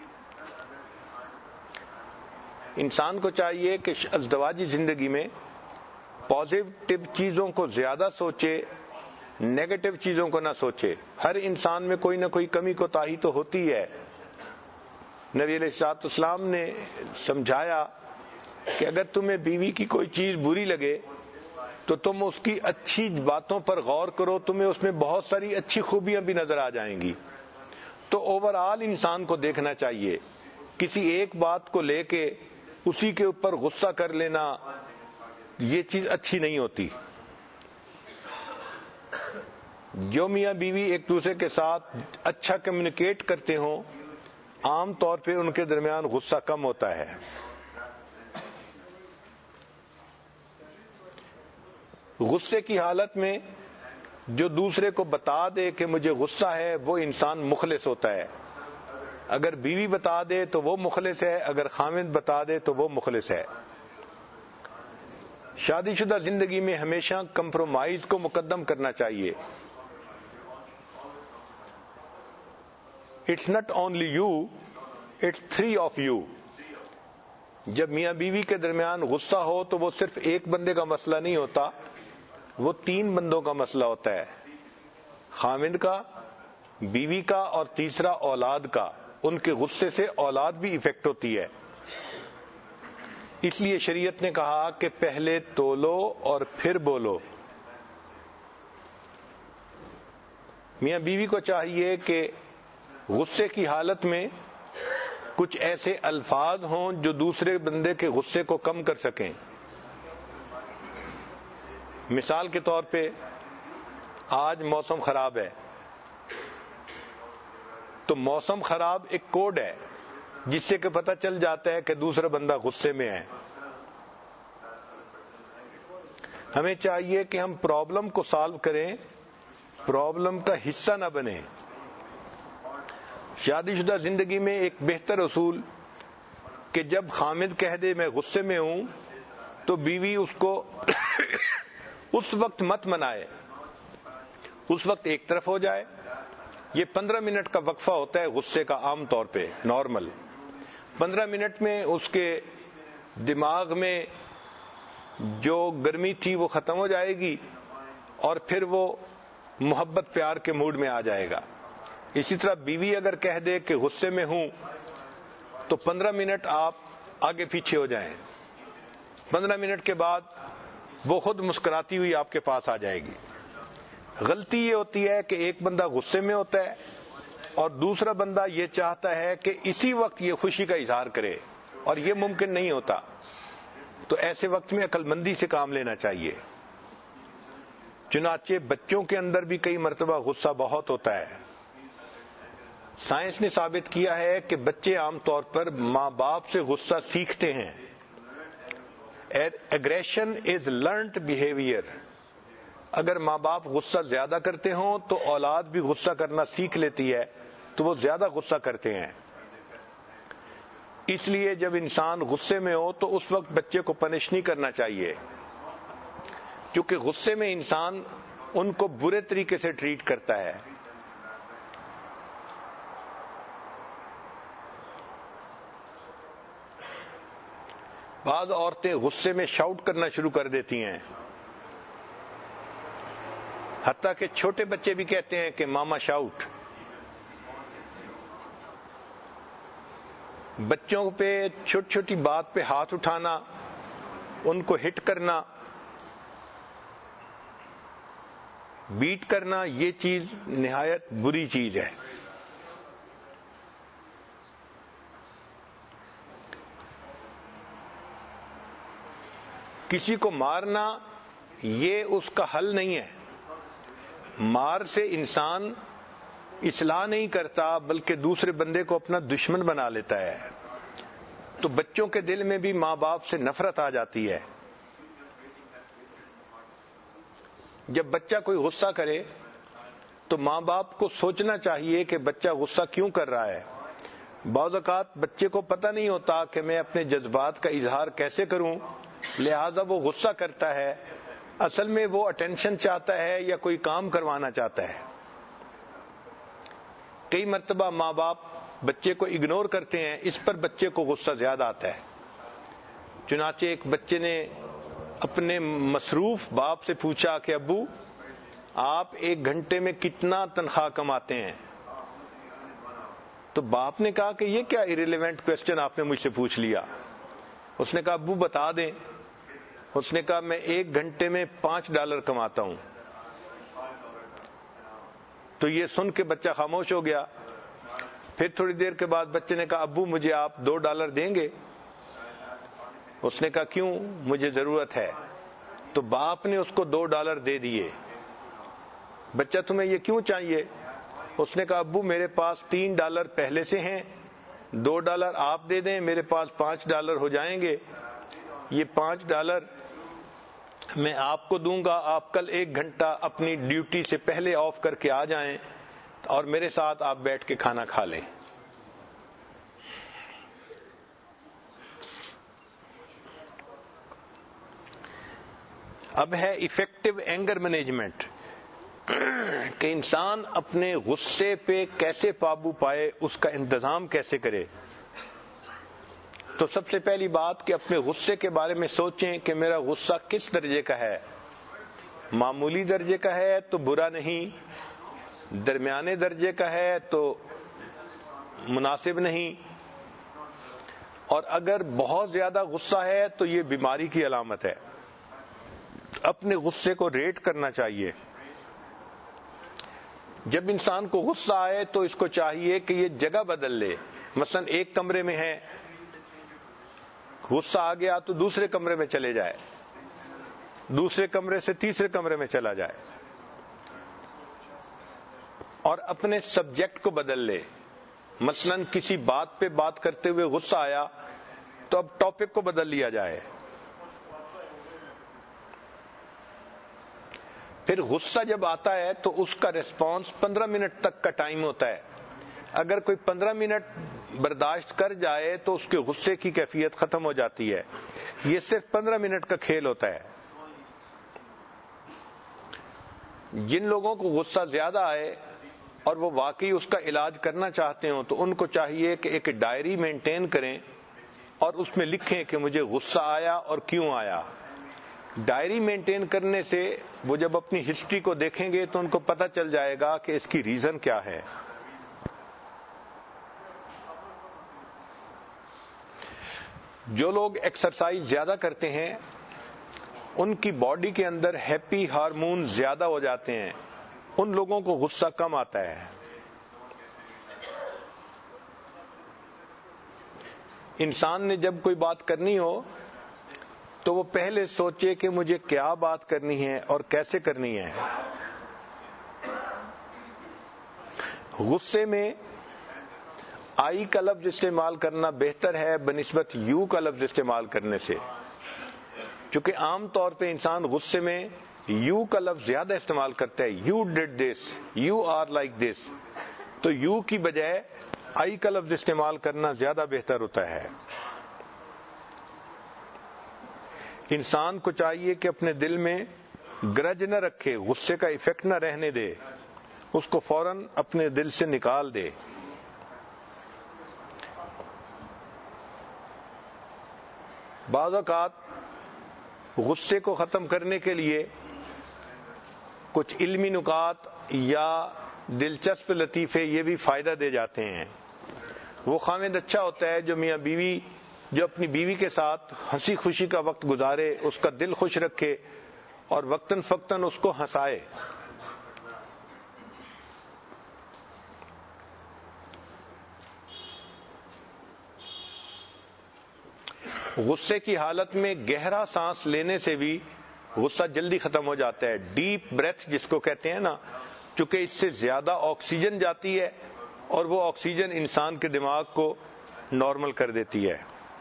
انسان کو چاہیے کہ ازدواجی زندگی میں پازیٹیو چیزوں کو زیادہ سوچے، نیگیٹو چیزوں کو نہ سوچے. ہر انسان میں کوئی نہ کوئی کمی کوتاہی تو ہوتی ہے. نبی علیہ الصلوۃ والسلام نے سمجھایا کہ اگر تمہیں بیوی کی کوئی چیز بری لگے تو تم اس کی اچھی باتوں پر غور کرو، تمہیں اس میں بہت ساری اچھی خوبیاں بھی نظر آ جائیں گی. تو اوور آل انسان کو دیکھنا چاہیے. کسی ایک بات کو لے کے اسی کے اوپر غصہ کر لینا یہ چیز اچھی نہیں ہوتی. جو میاں بیوی ایک دوسرے کے ساتھ اچھا کمیونیکیٹ کرتے ہوں عام طور پہ ان کے درمیان غصہ کم ہوتا ہے. غصے کی حالت میں جو دوسرے کو بتا دے کہ مجھے غصہ ہے وہ انسان مخلص ہوتا ہے. اگر بیوی بتا دے تو وہ مخلص ہے، اگر خاوند بتا دے تو وہ مخلص ہے. شادی شدہ زندگی میں ہمیشہ کمپرومائز کو مقدم کرنا چاہیے. It's not only you, it's 3 of you. جب میاں بیوی کے درمیان غصہ ہو تو وہ صرف ایک بندے کا مسئلہ نہیں ہوتا، وہ 3 بندوں کا مسئلہ ہوتا ہے. خاوند کا، بیوی کا اور تیسرا اولاد کا. ان کے غصے سے اولاد بھی ایفیکٹ ہوتی ہے. اس لیے شریعت نے کہا کہ پہلے تولو اور پھر بولو. میاں بیوی کو چاہیے کہ غصے کی حالت میں کچھ ایسے الفاظ ہوں جو دوسرے بندے کے غصے کو کم کر سکیں. مثال کے طور پہ آج موسم خراب ہے تو موسم خراب ایک کوڈ ہے جس سے کہ پتہ چل جاتا ہے کہ دوسرا بندہ غصے میں ہے. ہمیں چاہیے کہ ہم پرابلم کو سالو کریں، پرابلم کا حصہ نہ بنیں. شادی شدہ زندگی میں ایک بہتر اصول کہ جب خامد کہہ دے میں غصے میں ہوں تو بیوی اس کو اس وقت مت منائے، اس وقت ایک طرف ہو جائے. یہ 15 منٹ کا وقفہ ہوتا ہے غصے کا، عام طور پہ نارمل 15 منٹ میں اس کے دماغ میں جو گرمی تھی وہ ختم ہو جائے گی اور پھر وہ محبت پیار کے موڈ میں آ جائے گا. اسی طرح بیوی اگر کہہ دے کہ غصے میں ہوں تو 15 منٹ آپ آگے پیچھے ہو جائیں. 15 منٹ کے بعد وہ خود مسکراتی ہوئی آپ کے پاس آ جائے گی. غلطی یہ ہوتی ہے کہ ایک بندہ غصے میں ہوتا ہے اور دوسرا بندہ یہ چاہتا ہے کہ اسی وقت یہ خوشی کا اظہار کرے، اور یہ ممکن نہیں ہوتا. تو ایسے وقت میں عقل مندی سے کام لینا چاہیے. چنانچہ بچوں کے اندر بھی کئی مرتبہ غصہ بہت ہوتا ہے. سائنس نے ثابت کیا ہے کہ بچے عام طور پر ماں باپ سے غصہ سیکھتے ہیں. Aggression is learned behaviour. اگر ماں باپ غصہ زیادہ کرتے ہوں تو اولاد بھی غصہ کرنا سیکھ لیتی ہے، تو وہ زیادہ غصہ کرتے ہیں. اس لیے جب انسان غصے میں ہو تو اس وقت بچے کو پنش نہیں کرنا چاہیے، کیونکہ غصے میں انسان ان کو برے طریقے سے ٹریٹ کرتا ہے. بعض عورتیں غصے میں شاؤٹ کرنا شروع کر دیتی ہیں، حتیٰ کہ چھوٹے بچے بھی کہتے ہیں کہ ماما شاؤٹ. بچوں پہ چھوٹی چھوٹی بات پہ ہاتھ اٹھانا، ان کو ہٹ کرنا، بیٹ کرنا، یہ چیز نہایت بری چیز ہے. کسی کو مارنا یہ اس کا حل نہیں ہے. مار سے انسان اصلاح نہیں کرتا بلکہ دوسرے بندے کو اپنا دشمن بنا لیتا ہے. تو بچوں کے دل میں بھی ماں باپ سے نفرت آ جاتی ہے. جب بچہ کوئی غصہ کرے تو ماں باپ کو سوچنا چاہیے کہ بچہ غصہ کیوں کر رہا ہے. بعض اوقات بچے کو پتہ نہیں ہوتا کہ میں اپنے جذبات کا اظہار کیسے کروں، لہذا وہ غصہ کرتا ہے. اصل میں وہ اٹینشن چاہتا ہے یا کوئی کام کروانا چاہتا ہے. کئی مرتبہ ماں باپ بچے کو اگنور کرتے ہیں، اس پر بچے کو غصہ زیادہ آتا ہے. چنانچہ ایک بچے نے اپنے مصروف باپ سے پوچھا کہ ابو آپ 1 گھنٹے میں کتنا تنخواہ کماتے ہیں؟ تو باپ نے کہا کہ یہ کیا ایریلیونٹ کوسچن آپ نے مجھ سے پوچھ لیا. اس نے کہا ابو بتا دیں. اس نے کہا میں 1 گھنٹے میں $5 کماتا ہوں. تو یہ سن کے بچہ خاموش ہو گیا. پھر تھوڑی دیر کے بعد بچے نے کہا ابو مجھے آپ $2 دیں گے؟ اس نے کہا کیوں، مجھے ضرورت ہے. تو باپ نے اس کو $2 دے دیے. بچہ تمہیں یہ کیوں چاہیے؟ اس نے کہا ابو میرے پاس $3 پہلے سے ہیں، $2 آپ دے دیں، میرے پاس $5 ہو جائیں گے. یہ $5 میں آپ کو دوں گا. آپ کل 1 گھنٹہ اپنی ڈیوٹی سے پہلے آف کر کے آ جائیں اور میرے ساتھ آپ بیٹھ کے کھانا کھا لیں. اب ہے ایفیکٹو اینگر مینجمنٹ، کہ انسان اپنے غصے پہ کیسے قابو پائے، اس کا انتظام کیسے کرے. تو سب سے پہلی بات کہ اپنے غصے کے بارے میں سوچیں کہ میرا غصہ کس درجے کا ہے. معمولی درجے کا ہے تو برا نہیں، درمیانے درجے کا ہے تو مناسب نہیں، اور اگر بہت زیادہ غصہ ہے تو یہ بیماری کی علامت ہے. اپنے غصے کو ریٹ کرنا چاہیے. جب انسان کو غصہ آئے تو اس کو چاہیے کہ یہ جگہ بدل لے. مثلا ایک کمرے میں ہے، غصہ آ گیا تو دوسرے کمرے میں چلے جائے، دوسرے کمرے سے تیسرے کمرے میں چلا جائے، اور اپنے سبجیکٹ کو بدل لے. مثلا کسی بات پہ بات کرتے ہوئے غصہ آیا تو اب ٹاپک کو بدل لیا جائے. پھر غصہ جب آتا ہے تو اس کا ریسپانس 15 منٹ تک کا ٹائم ہوتا ہے. اگر کوئی 15 منٹ برداشت کر جائے تو اس کے غصے کی کیفیت ختم ہو جاتی ہے. یہ صرف 15 منٹ کا کھیل ہوتا ہے. جن لوگوں کو غصہ زیادہ آئے اور وہ واقعی اس کا علاج کرنا چاہتے ہوں تو ان کو چاہیے کہ ایک ڈائری مینٹین کریں اور اس میں لکھیں کہ مجھے غصہ آیا اور کیوں آیا. ڈائری مینٹین کرنے سے وہ جب اپنی ہسٹری کو دیکھیں گے تو ان کو پتہ چل جائے گا کہ اس کی ریزن کیا ہے. جو لوگ ایکسرسائز زیادہ کرتے ہیں ان کی باڈی کے اندر ہیپی ہارمون زیادہ ہو جاتے ہیں، ان لوگوں کو غصہ کم آتا ہے. انسان نے جب کوئی بات کرنی ہو تو وہ پہلے سوچے کہ مجھے کیا بات کرنی ہے اور کیسے کرنی ہے. غصے میں آئی کا لفظ استعمال کرنا بہتر ہے بنسبت یو کا لفظ استعمال کرنے سے، چونکہ عام طور پہ انسان غصے میں یو کا لفظ زیادہ استعمال کرتا ہے. You did this, you are like this. تو یو کی بجائے آئی کا لفظ استعمال کرنا زیادہ بہتر ہوتا ہے. انسان کو چاہیے کہ اپنے دل میں گرج نہ رکھے، غصے کا ایفیکٹ نہ رہنے دے، اس کو فوراً اپنے دل سے نکال دے. بعض اوقات غصے کو ختم کرنے کے لیے کچھ علمی نکات یا دلچسپ لطیفے یہ بھی فائدہ دے جاتے ہیں. وہ خاوند اچھا ہوتا ہے جو میاں بیوی جو اپنی بیوی کے ساتھ ہنسی خوشی کا وقت گزارے، اس کا دل خوش رکھے اور وقتاً فوقتاً اس کو ہنسائے. غصے کی حالت میں گہرا سانس لینے سے بھی غصہ جلدی ختم ہو جاتا ہے. ڈیپ بریتھ جس کو کہتے ہیں نا، چونکہ اس سے زیادہ آکسیجن جاتی ہے اور وہ آکسیجن انسان کے دماغ کو نارمل کر دیتی ہے.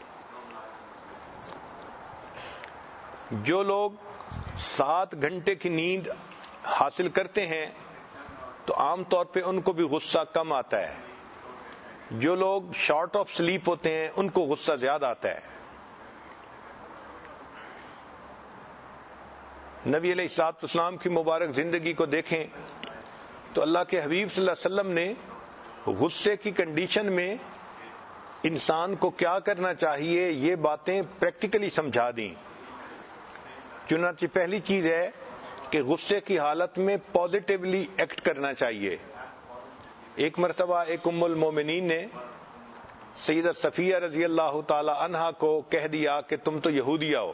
جو لوگ 7 گھنٹے کی نیند حاصل کرتے ہیں تو عام طور پہ ان کو بھی غصہ کم آتا ہے. جو لوگ شارٹ آف سلیپ ہوتے ہیں ان کو غصہ زیادہ آتا ہے. نبی علیہ الصلوۃ والسلام کی مبارک زندگی کو دیکھیں تو اللہ کے حبیب صلی اللہ علیہ وسلم نے غصے کی کنڈیشن میں انسان کو کیا کرنا چاہیے یہ باتیں پریکٹیکلی سمجھا دیں. چنانچہ پہلی چیز ہے کہ غصے کی حالت میں پازیٹیولی ایکٹ کرنا چاہیے. ایک مرتبہ ایک ام المومنین نے سیدہ صفیہ رضی اللہ تعالی عنہا کو کہہ دیا کہ تم تو یہودیہ ہو.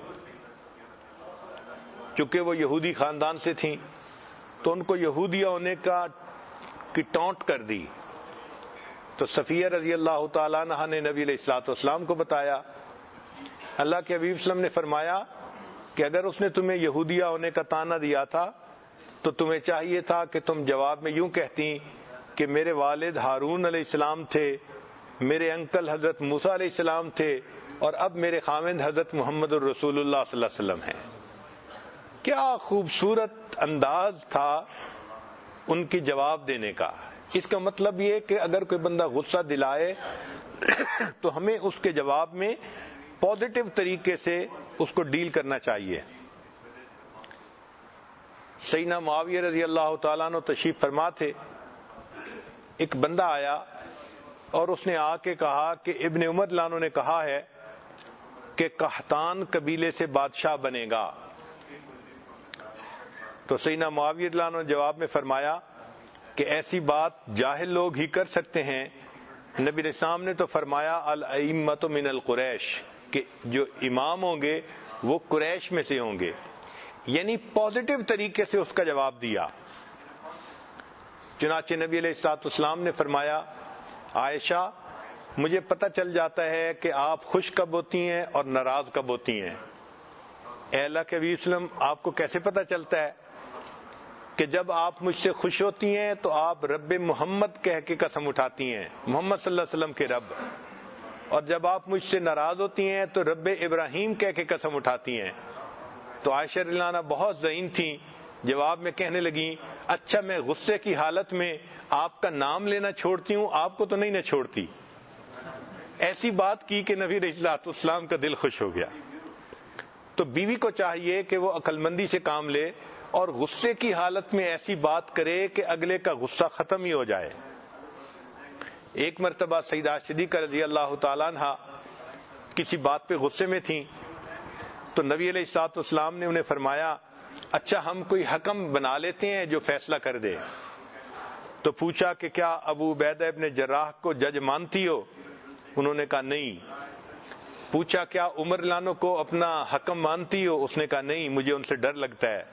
چونکہ وہ یہودی خاندان سے تھیں تو ان کو یہودیہ ہونے کی ٹونٹ کر دی. تو صفیہ رضی اللہ تعالی عنہا نے نبی علیہ الصلوۃ والسلام کو بتایا. اللہ کے حبیب صلی اللہ علیہ وسلم نے فرمایا کہ اگر اس نے تمہیں یہودیہ ہونے کا طعنہ دیا تھا تو تمہیں چاہیے تھا کہ تم جواب میں یوں کہتی کہ میرے والد ہارون علیہ السلام تھے، میرے انکل حضرت موسیٰ علیہ السلام تھے، اور اب میرے خاوند حضرت محمد الرسول اللہ صلی اللہ علیہ وسلم ہیں. کیا خوبصورت انداز تھا ان کی جواب دینے کا. اس کا مطلب یہ کہ اگر کوئی بندہ غصہ دلائے تو ہمیں اس کے جواب میں پازیٹیو طریقے سے اس کو ڈیل کرنا چاہیے. سیدنا معاویہ رضی اللہ تعالیٰ عنہ تشریف فرما تھے. ایک بندہ آیا اور اس نے آ کے کہا کہ ابن عمر لانو نے کہا ہے کہ قحطان قبیلے سے بادشاہ بنے گا. تو سیدنا معاویہ لانو نے جواب میں فرمایا کہ ایسی بات جاہل لوگ ہی کر سکتے ہیں. نبی علیہ السلام نے تو فرمایا الائمۃ من القریش، کہ جو امام ہوں گے وہ قریش میں سے ہوں گے. یعنی پازیٹیو طریقے سے اس کا جواب دیا. چنانچہ نبی علیہ الصلوۃ والسلام نے فرمایا عائشہ مجھے پتہ چل جاتا ہے کہ آپ خوش کب ہوتی ہیں اور ناراض کب ہوتی ہیں. اے اللہ کے نبی صلی اللہ علیہ وسلم آپ کو کیسے پتہ چلتا ہے؟ کہ جب آپ مجھ سے خوش ہوتی ہیں تو آپ رب محمد کہہ کے قسم اٹھاتی ہیں، محمد صلی اللہ علیہ وسلم کے رب، اور جب آپ مجھ سے ناراض ہوتی ہیں تو رب ابراہیم کہہ کے قسم اٹھاتی ہیں. تو عائشہ رضی اللہ عنہا بہت ذہین تھیں، جواب میں کہنے لگیں اچھا میں غصے کی حالت میں آپ کا نام لینا چھوڑتی ہوں، آپ کو تو نہیں نہ چھوڑتی. ایسی بات کی کہ نبی علیہ الصلوۃ والسلام کا دل خوش ہو گیا. تو بیوی کو چاہیے کہ وہ عقل مندی سے کام لے اور غصے کی حالت میں ایسی بات کرے کہ اگلے کا غصہ ختم ہی ہو جائے. ایک مرتبہ سیدہ صدیقہ رضی اللہ تعالیٰ عنہا کسی بات پہ غصے میں تھیں تو نبی علیہ الصلوۃ والسلام نے انہیں فرمایا اچھا ہم کوئی حکم بنا لیتے ہیں جو فیصلہ کر دے. تو پوچھا کہ کیا ابو عبیدہ ابن جراح کو جج مانتی ہو؟ انہوں نے کہا نہیں. پوچھا کیا عمر لانو کو اپنا حکم مانتی ہو؟ اس نے کہا نہیں، مجھے ان سے ڈر لگتا ہے.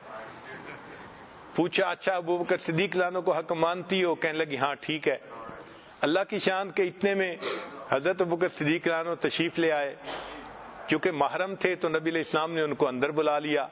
پوچھا اچھا ابو بکر صدیق لانو کو حکم مانتی ہو؟ کہنے لگی ہاں ٹھیک ہے. اللہ کی شان کے اتنے میں حضرت ابو بکر صدیق لانو تشریف لے آئے. چونکہ محرم تھے تو نبی علیہ السلام نے ان کو اندر بلا لیا.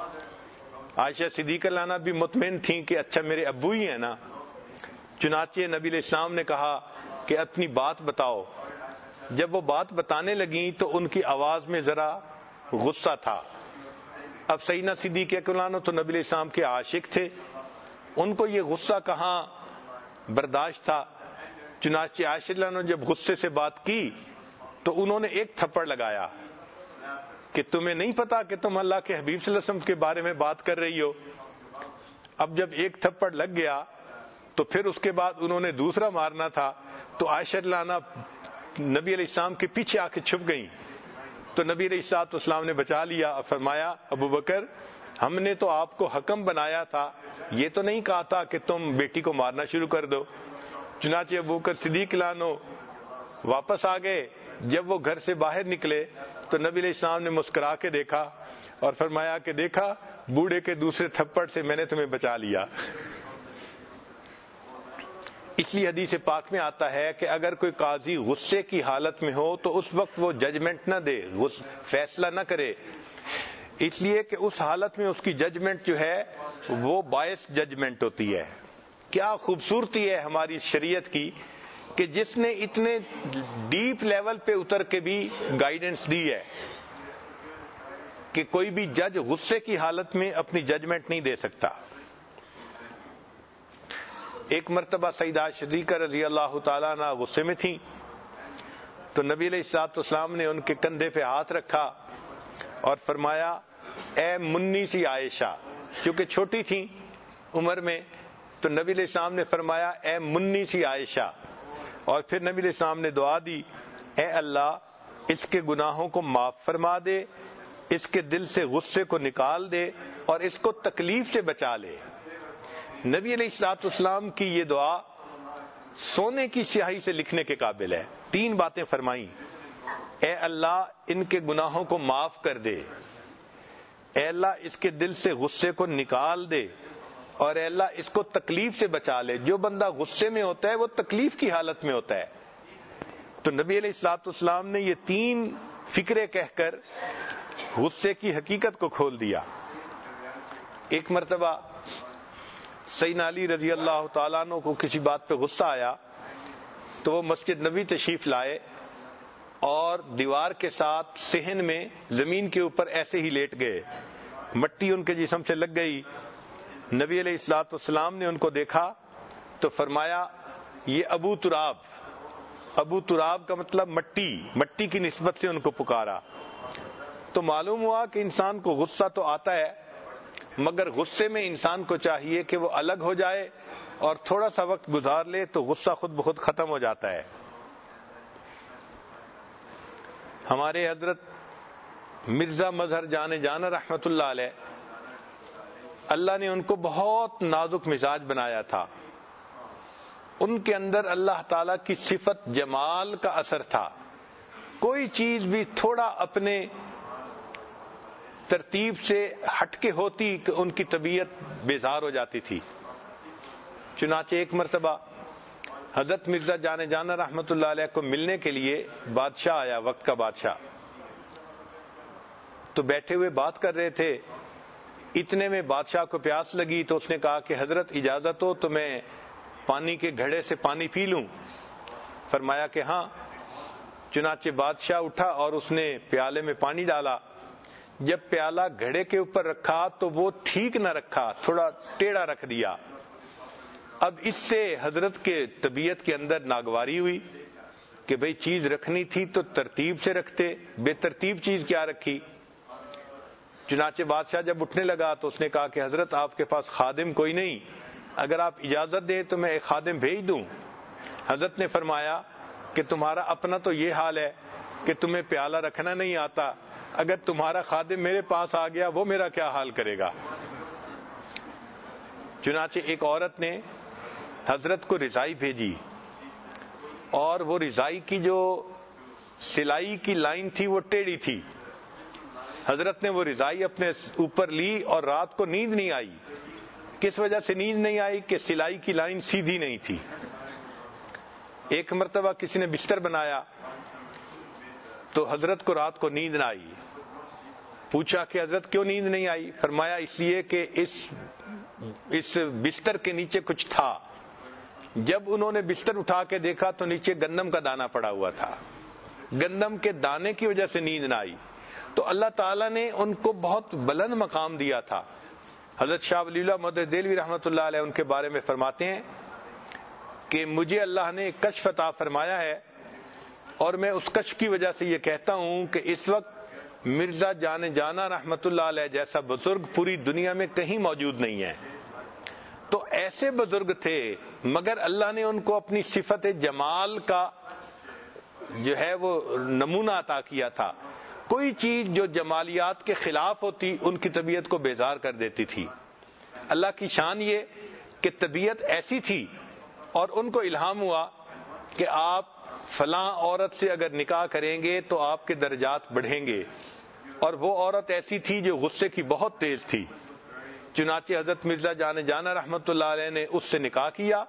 عائشہ صدیقہ لانا بھی مطمئن تھیں کہ اچھا میرے ابو ہی ہیں نا. چنانچہ نبی علیہ السلام نے کہا کہ اپنی بات بتاؤ. جب وہ بات بتانے لگیں تو ان کی آواز میں ذرا غصہ تھا. اب سیدنا صدیق اکبر تو نبی علیہ السلام کے عاشق تھے، ان کو یہ غصہ کہاں برداشت تھا. چنانچہ عائشہ نے جب غصے سے بات کی تو انہوں نے ایک تھپڑ لگایا کہ تمہیں نہیں پتا کہ تم اللہ کے حبیب صلی اللہ علیہ وسلم کے بارے میں بات کر رہی ہو. اب جب ایک تھپڑ لگ گیا تو پھر اس کے بعد انہوں نے دوسرا مارنا تھا تو عائشہ لانا نبی علیہ السلام کے پیچھے آ کے چھپ گئیں. تو نبی علیہ الصلوۃ والسلام نے بچا لیا اور فرمایا ابو بکر ہم نے تو آپ کو حکم بنایا تھا، یہ تو نہیں کہا تھا کہ تم بیٹی کو مارنا شروع کر دو. چنانچہ ابو بکر صدیق لانو واپس آ گئے. جب وہ گھر سے باہر نکلے تو نبی علیہ السلام نے مسکرا کے دیکھا اور فرمایا کہ دیکھا بوڑھے کے دوسرے تھپڑ سے میں نے تمہیں بچا لیا. اس لیے حدیث پاک میں آتا ہے کہ اگر کوئی قاضی غصے کی حالت میں ہو تو اس وقت وہ ججمنٹ نہ دے، فیصلہ نہ کرے، اس لیے کہ اس حالت میں اس کی ججمنٹ جو ہے وہ باعث ججمنٹ ہوتی ہے۔ کیا خوبصورتی ہے ہماری شریعت کی کہ جس نے اتنے ڈیپ لیول پہ اتر کے بھی گائیڈنس دی ہے کہ کوئی بھی جج غصے کی حالت میں اپنی ججمنٹ نہیں دے سکتا۔ ایک مرتبہ سیدہ صدیقہ رضی اللہ تعالیٰ عنہ غصے میں تھیں تو نبی علیہ الصلوۃ والسلام نے ان کے کندھے پہ ہاتھ رکھا اور فرمایا اے منی سی عائشہ، کیونکہ چھوٹی تھیں عمر میں، تو نبی علیہ السلام نے فرمایا اے منی سی عائشہ، اور پھر نبی علیہ السلام نے دعا دی اے اللہ اس کے گناہوں کو معاف فرما دے، اس کے دل سے غصے کو نکال دے اور اس کو تکلیف سے بچا لے۔ نبی علیہ الصلوۃ والسلام کی یہ دعا سونے کی سیاہی سے لکھنے کے قابل ہے۔ 3 باتیں فرمائیں، اے اللہ ان کے گناہوں کو معاف کر دے، اے اللہ اس کے دل سے غصے کو نکال دے، اور اے اللہ اس کو تکلیف سے بچا لے۔ جو بندہ غصے میں ہوتا ہے وہ تکلیف کی حالت میں ہوتا ہے، تو نبی علیہ الصلوۃ والسلام نے یہ 3 فکرے کہہ کر غصے کی حقیقت کو کھول دیا۔ ایک مرتبہ سیدنا علی رضی اللہ تعالیٰ عنہ کو کسی بات پہ غصہ آیا تو وہ مسجد نبوی تشریف لائے اور دیوار کے ساتھ صحن میں زمین کے اوپر ایسے ہی لیٹ گئے، مٹی ان کے جسم سے لگ گئی۔ نبی علیہ الصلوۃ والسلام نے ان کو دیکھا تو فرمایا یہ ابو تراب، ابو تراب کا مطلب مٹی کی نسبت سے ان کو پکارا۔ تو معلوم ہوا کہ انسان کو غصہ تو آتا ہے، مگر غصے میں انسان کو چاہیے کہ وہ الگ ہو جائے اور تھوڑا سا وقت گزار لے تو غصہ خود بخود ختم ہو جاتا ہے۔ ہمارے حضرت مرزا مظہر جان جانا رحمت اللہ علیہ، اللہ نے ان کو بہت نازک مزاج بنایا تھا، ان کے اندر اللہ تعالی کی صفت جمال کا اثر تھا۔ کوئی چیز بھی تھوڑا اپنے ترتیب سے ہٹ کے ہوتی کہ ان کی طبیعت بیزار ہو جاتی تھی۔ چنانچہ ایک مرتبہ حضرت مرزا جان جانا رحمت اللہ علیہ کو ملنے کے لیے بادشاہ آیا، وقت کا بادشاہ، تو بیٹھے ہوئے بات کر رہے تھے، اتنے میں بادشاہ کو پیاس لگی تو اس نے کہا کہ حضرت اجازت ہو تو میں پانی کے گھڑے سے پانی پی لوں؟ فرمایا کہ ہاں۔ چنانچہ بادشاہ اٹھا اور اس نے پیالے میں پانی ڈالا، جب پیالہ گھڑے کے اوپر رکھا تو وہ ٹھیک نہ رکھا، تھوڑا ٹیڑھا رکھ دیا۔ اب اس سے حضرت کے طبیعت کے اندر ناگواری ہوئی کہ بھئی چیز رکھنی تھی تو ترتیب سے رکھتے، بے ترتیب چیز کیا رکھی؟ چنانچہ بادشاہ جب اٹھنے لگا تو اس نے کہا کہ حضرت آپ کے پاس خادم کوئی نہیں، اگر آپ اجازت دیں تو میں ایک خادم بھیج دوں؟ حضرت نے فرمایا کہ تمہارا اپنا تو یہ حال ہے کہ تمہیں پیالہ رکھنا نہیں آتا، اگر تمہارا خادم میرے پاس آ گیا وہ میرا کیا حال کرے گا؟ چنانچہ ایک عورت نے حضرت کو رضائی بھیجی، اور وہ رضائی کی جو سلائی کی لائن تھی وہ ٹیڑھی تھی۔ حضرت نے وہ رضائی اپنے اوپر لی اور رات کو نیند نہیں آئی۔ کس وجہ سے نیند نہیں آئی؟ کہ سلائی کی لائن سیدھی نہیں تھی۔ ایک مرتبہ کسی نے بستر بنایا تو حضرت کو رات کو نیند نہ آئی۔ پوچھا کہ حضرت کیوں نیند نہیں آئی؟ فرمایا اس لیے کہ اس بستر کے نیچے کچھ تھا۔ جب انہوں نے بستر اٹھا کے دیکھا تو نیچے گندم کا دانہ پڑا ہوا تھا، گندم کے دانے کی وجہ سے نیند نہ آئی۔ تو اللہ تعالیٰ نے ان کو بہت بلند مقام دیا تھا۔ حضرت شاہ ولی اللہ محمد دہلوی رحمۃ اللہ علیہ ان کے بارے میں فرماتے ہیں کہ مجھے اللہ نے کشف عطا فرمایا ہے، اور میں اس کشف کی وجہ سے یہ کہتا ہوں کہ اس وقت مرزا جان جانا رحمت اللہ علیہ جیسا بزرگ پوری دنیا میں کہیں موجود نہیں ہے۔ تو ایسے بزرگ تھے، مگر اللہ نے ان کو اپنی صفت جمال کا جو ہے وہ نمونہ عطا کیا تھا۔ کوئی چیز جو جمالیات کے خلاف ہوتی ان کی طبیعت کو بیزار کر دیتی تھی۔ اللہ کی شان یہ کہ طبیعت ایسی تھی اور ان کو الہام ہوا کہ آپ فلاں عورت سے اگر نکاح کریں گے تو آپ کے درجات بڑھیں گے، اور وہ عورت ایسی تھی جو غصے کی بہت تیز تھی۔ چنانچہ حضرت مرزا جان جانا رحمت اللہ علیہ نے اس سے نکاح کیا،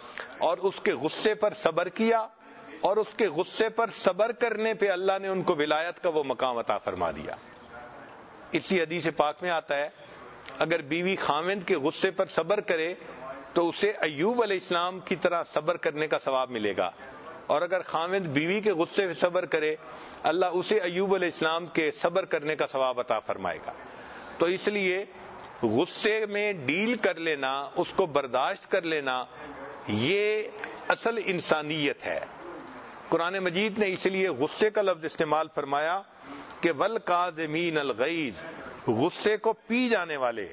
اور اس کے غصے پر صبر کیا، اور اس کے غصے پر صبر کرنے پہ اللہ نے ان کو ولایت کا وہ مقام عطا فرما دیا۔ اسی حدیث پاک میں آتا ہے اگر بیوی خاوند کے غصے پر صبر کرے تو اسے ایوب علیہ السلام کی طرح صبر کرنے کا ثواب ملے گا، اور اگر خاوند بیوی کے غصے پہ صبر کرے اللہ اسے ایوب علیہ السلام کے صبر کرنے کا ثواب عطا فرمائے گا۔ تو اس لیے غصے میں ڈیل کر لینا، اس کو برداشت کر لینا، یہ اصل انسانیت ہے۔ قرآن مجید نے اس لیے غصے کا لفظ استعمال فرمایا کہ وَالْقَاذِمِينَ الْغَيْظَ، غصے کو پی جانے والے۔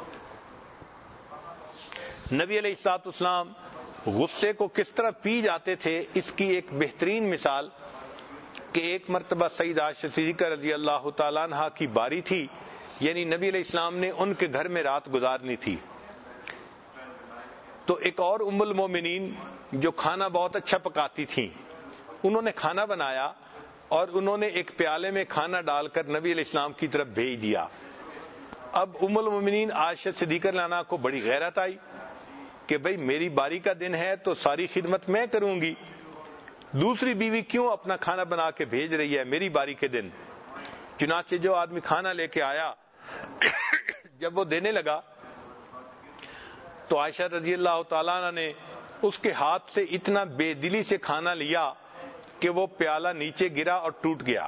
نبی علیہ الصلوۃ والسلام غصے کو کس طرح پی جاتے تھے اس کی ایک بہترین مثال کہ ایک مرتبہ سیدہ عائشہ صدیقہ رضی اللہ تعالیٰ عنہا کی باری تھی، یعنی نبی علیہ السلام نے ان کے گھر میں رات گزارنی تھی، تو ایک اور ام المومنین جو کھانا بہت اچھا پکاتی تھیں انہوں نے کھانا بنایا اور انہوں نے ایک پیالے میں کھانا ڈال کر نبی علیہ السلام کی طرف بھیج دیا۔ اب ام المومنین عائشہ صدیقہ رضی اللہ عنہا کو بڑی غیرت آئی کہ بھئی میری باری کا دن ہے تو ساری خدمت میں کروں گی، دوسری بیوی کیوں اپنا کھانا بنا کے بھیج رہی ہے میری باری کے دن؟ چنانچہ جو آدمی کھانا لے کے آیا جب وہ دینے لگا تو عائشہ رضی اللہ تعالیٰ عنہ نے اس کے ہاتھ سے اتنا بے دلی سے کھانا لیا کہ وہ پیالہ نیچے گرا اور ٹوٹ گیا۔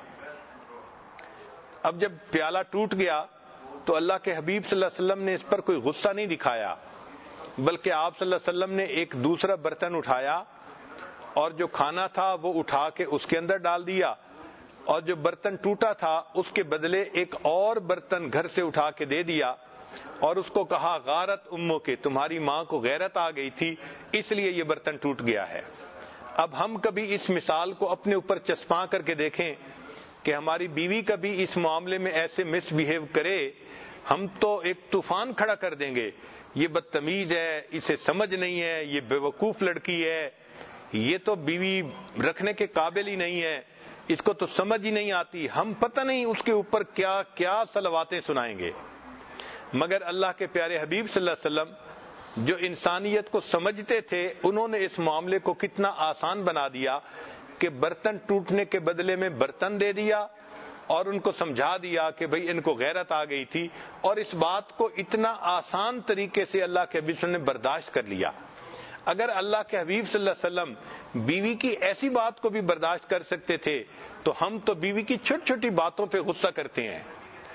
اب جب پیالہ ٹوٹ گیا تو اللہ کے حبیب صلی اللہ علیہ وسلم نے اس پر کوئی غصہ نہیں دکھایا، بلکہ آپ صلی اللہ علیہ وسلم نے ایک دوسرا برتن اٹھایا اور جو کھانا تھا وہ اٹھا کے اس کے اندر ڈال دیا، اور جو برتن ٹوٹا تھا اس کے بدلے ایک اور برتن گھر سے اٹھا کے دے دیا، اور اس کو کہا غارت امو کے، تمہاری ماں کو غیرت آ گئی تھی اس لیے یہ برتن ٹوٹ گیا ہے۔ اب ہم کبھی اس مثال کو اپنے اوپر چسپاں کر کے دیکھیں کہ ہماری بیوی کبھی اس معاملے میں ایسے مس بہیو کرے، ہم تو ایک طوفان کھڑا کر دیں گے، یہ بدتمیز ہے، اسے سمجھ نہیں ہے، یہ بے وقوف لڑکی ہے، یہ تو بیوی رکھنے کے قابل ہی نہیں ہے، اس کو تو سمجھ ہی نہیں آتی، ہم پتہ نہیں اس کے اوپر کیا کیا صلواتیں سنائیں گے۔ مگر اللہ کے پیارے حبیب صلی اللہ علیہ وسلم جو انسانیت کو سمجھتے تھے انہوں نے اس معاملے کو کتنا آسان بنا دیا کہ برتن ٹوٹنے کے بدلے میں برتن دے دیا اور ان کو سمجھا دیا کہ بھئی ان کو غیرت آ گئی تھی، اور اس بات کو اتنا آسان طریقے سے اللہ کے حبیب صلی اللہ علیہ وسلم نے برداشت کر لیا۔ اگر اللہ کے حبیب صلی اللہ علیہ وسلم بیوی کی ایسی بات کو بھی برداشت کر سکتے تھے تو ہم تو بیوی کی چھوٹی چھوٹی باتوں پہ غصہ کرتے ہیں،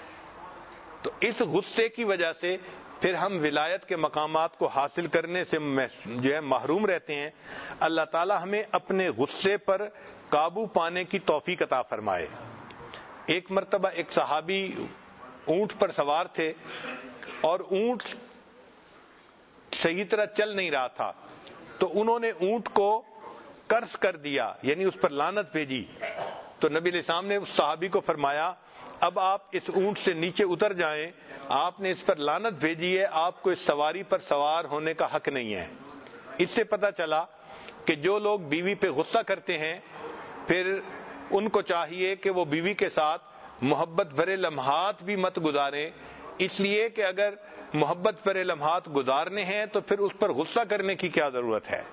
تو اس غصے کی وجہ سے پھر ہم ولایت کے مقامات کو حاصل کرنے سے جو ہے محروم رہتے ہیں۔ اللہ تعالی ہمیں اپنے غصے پر قابو پانے کی توفیق عطا فرمائے۔ ایک مرتبہ ایک صحابی اونٹ پر سوار تھے اور اونٹ صحیح طرح چل نہیں رہا تھا، تو انہوں نے اونٹ کو قرض کر دیا، یعنی اس پر لعنت بھیجی۔ تو نبی علیہ السلام نے اس صحابی کو فرمایا اب آپ اس اونٹ سے نیچے اتر جائیں، آپ نے اس پر لعنت بھیجی ہے، آپ کو اس سواری پر سوار ہونے کا حق نہیں ہے۔ اس سے پتہ چلا کہ جو لوگ بیوی پہ غصہ کرتے ہیں پھر ان کو چاہیے کہ وہ بیوی کے ساتھ محبت بھرے لمحات بھی مت گزاریں، اس لیے کہ اگر محبت بھرے لمحات گزارنے ہیں تو پھر اس پر غصہ کرنے کی کیا ضرورت ہے۔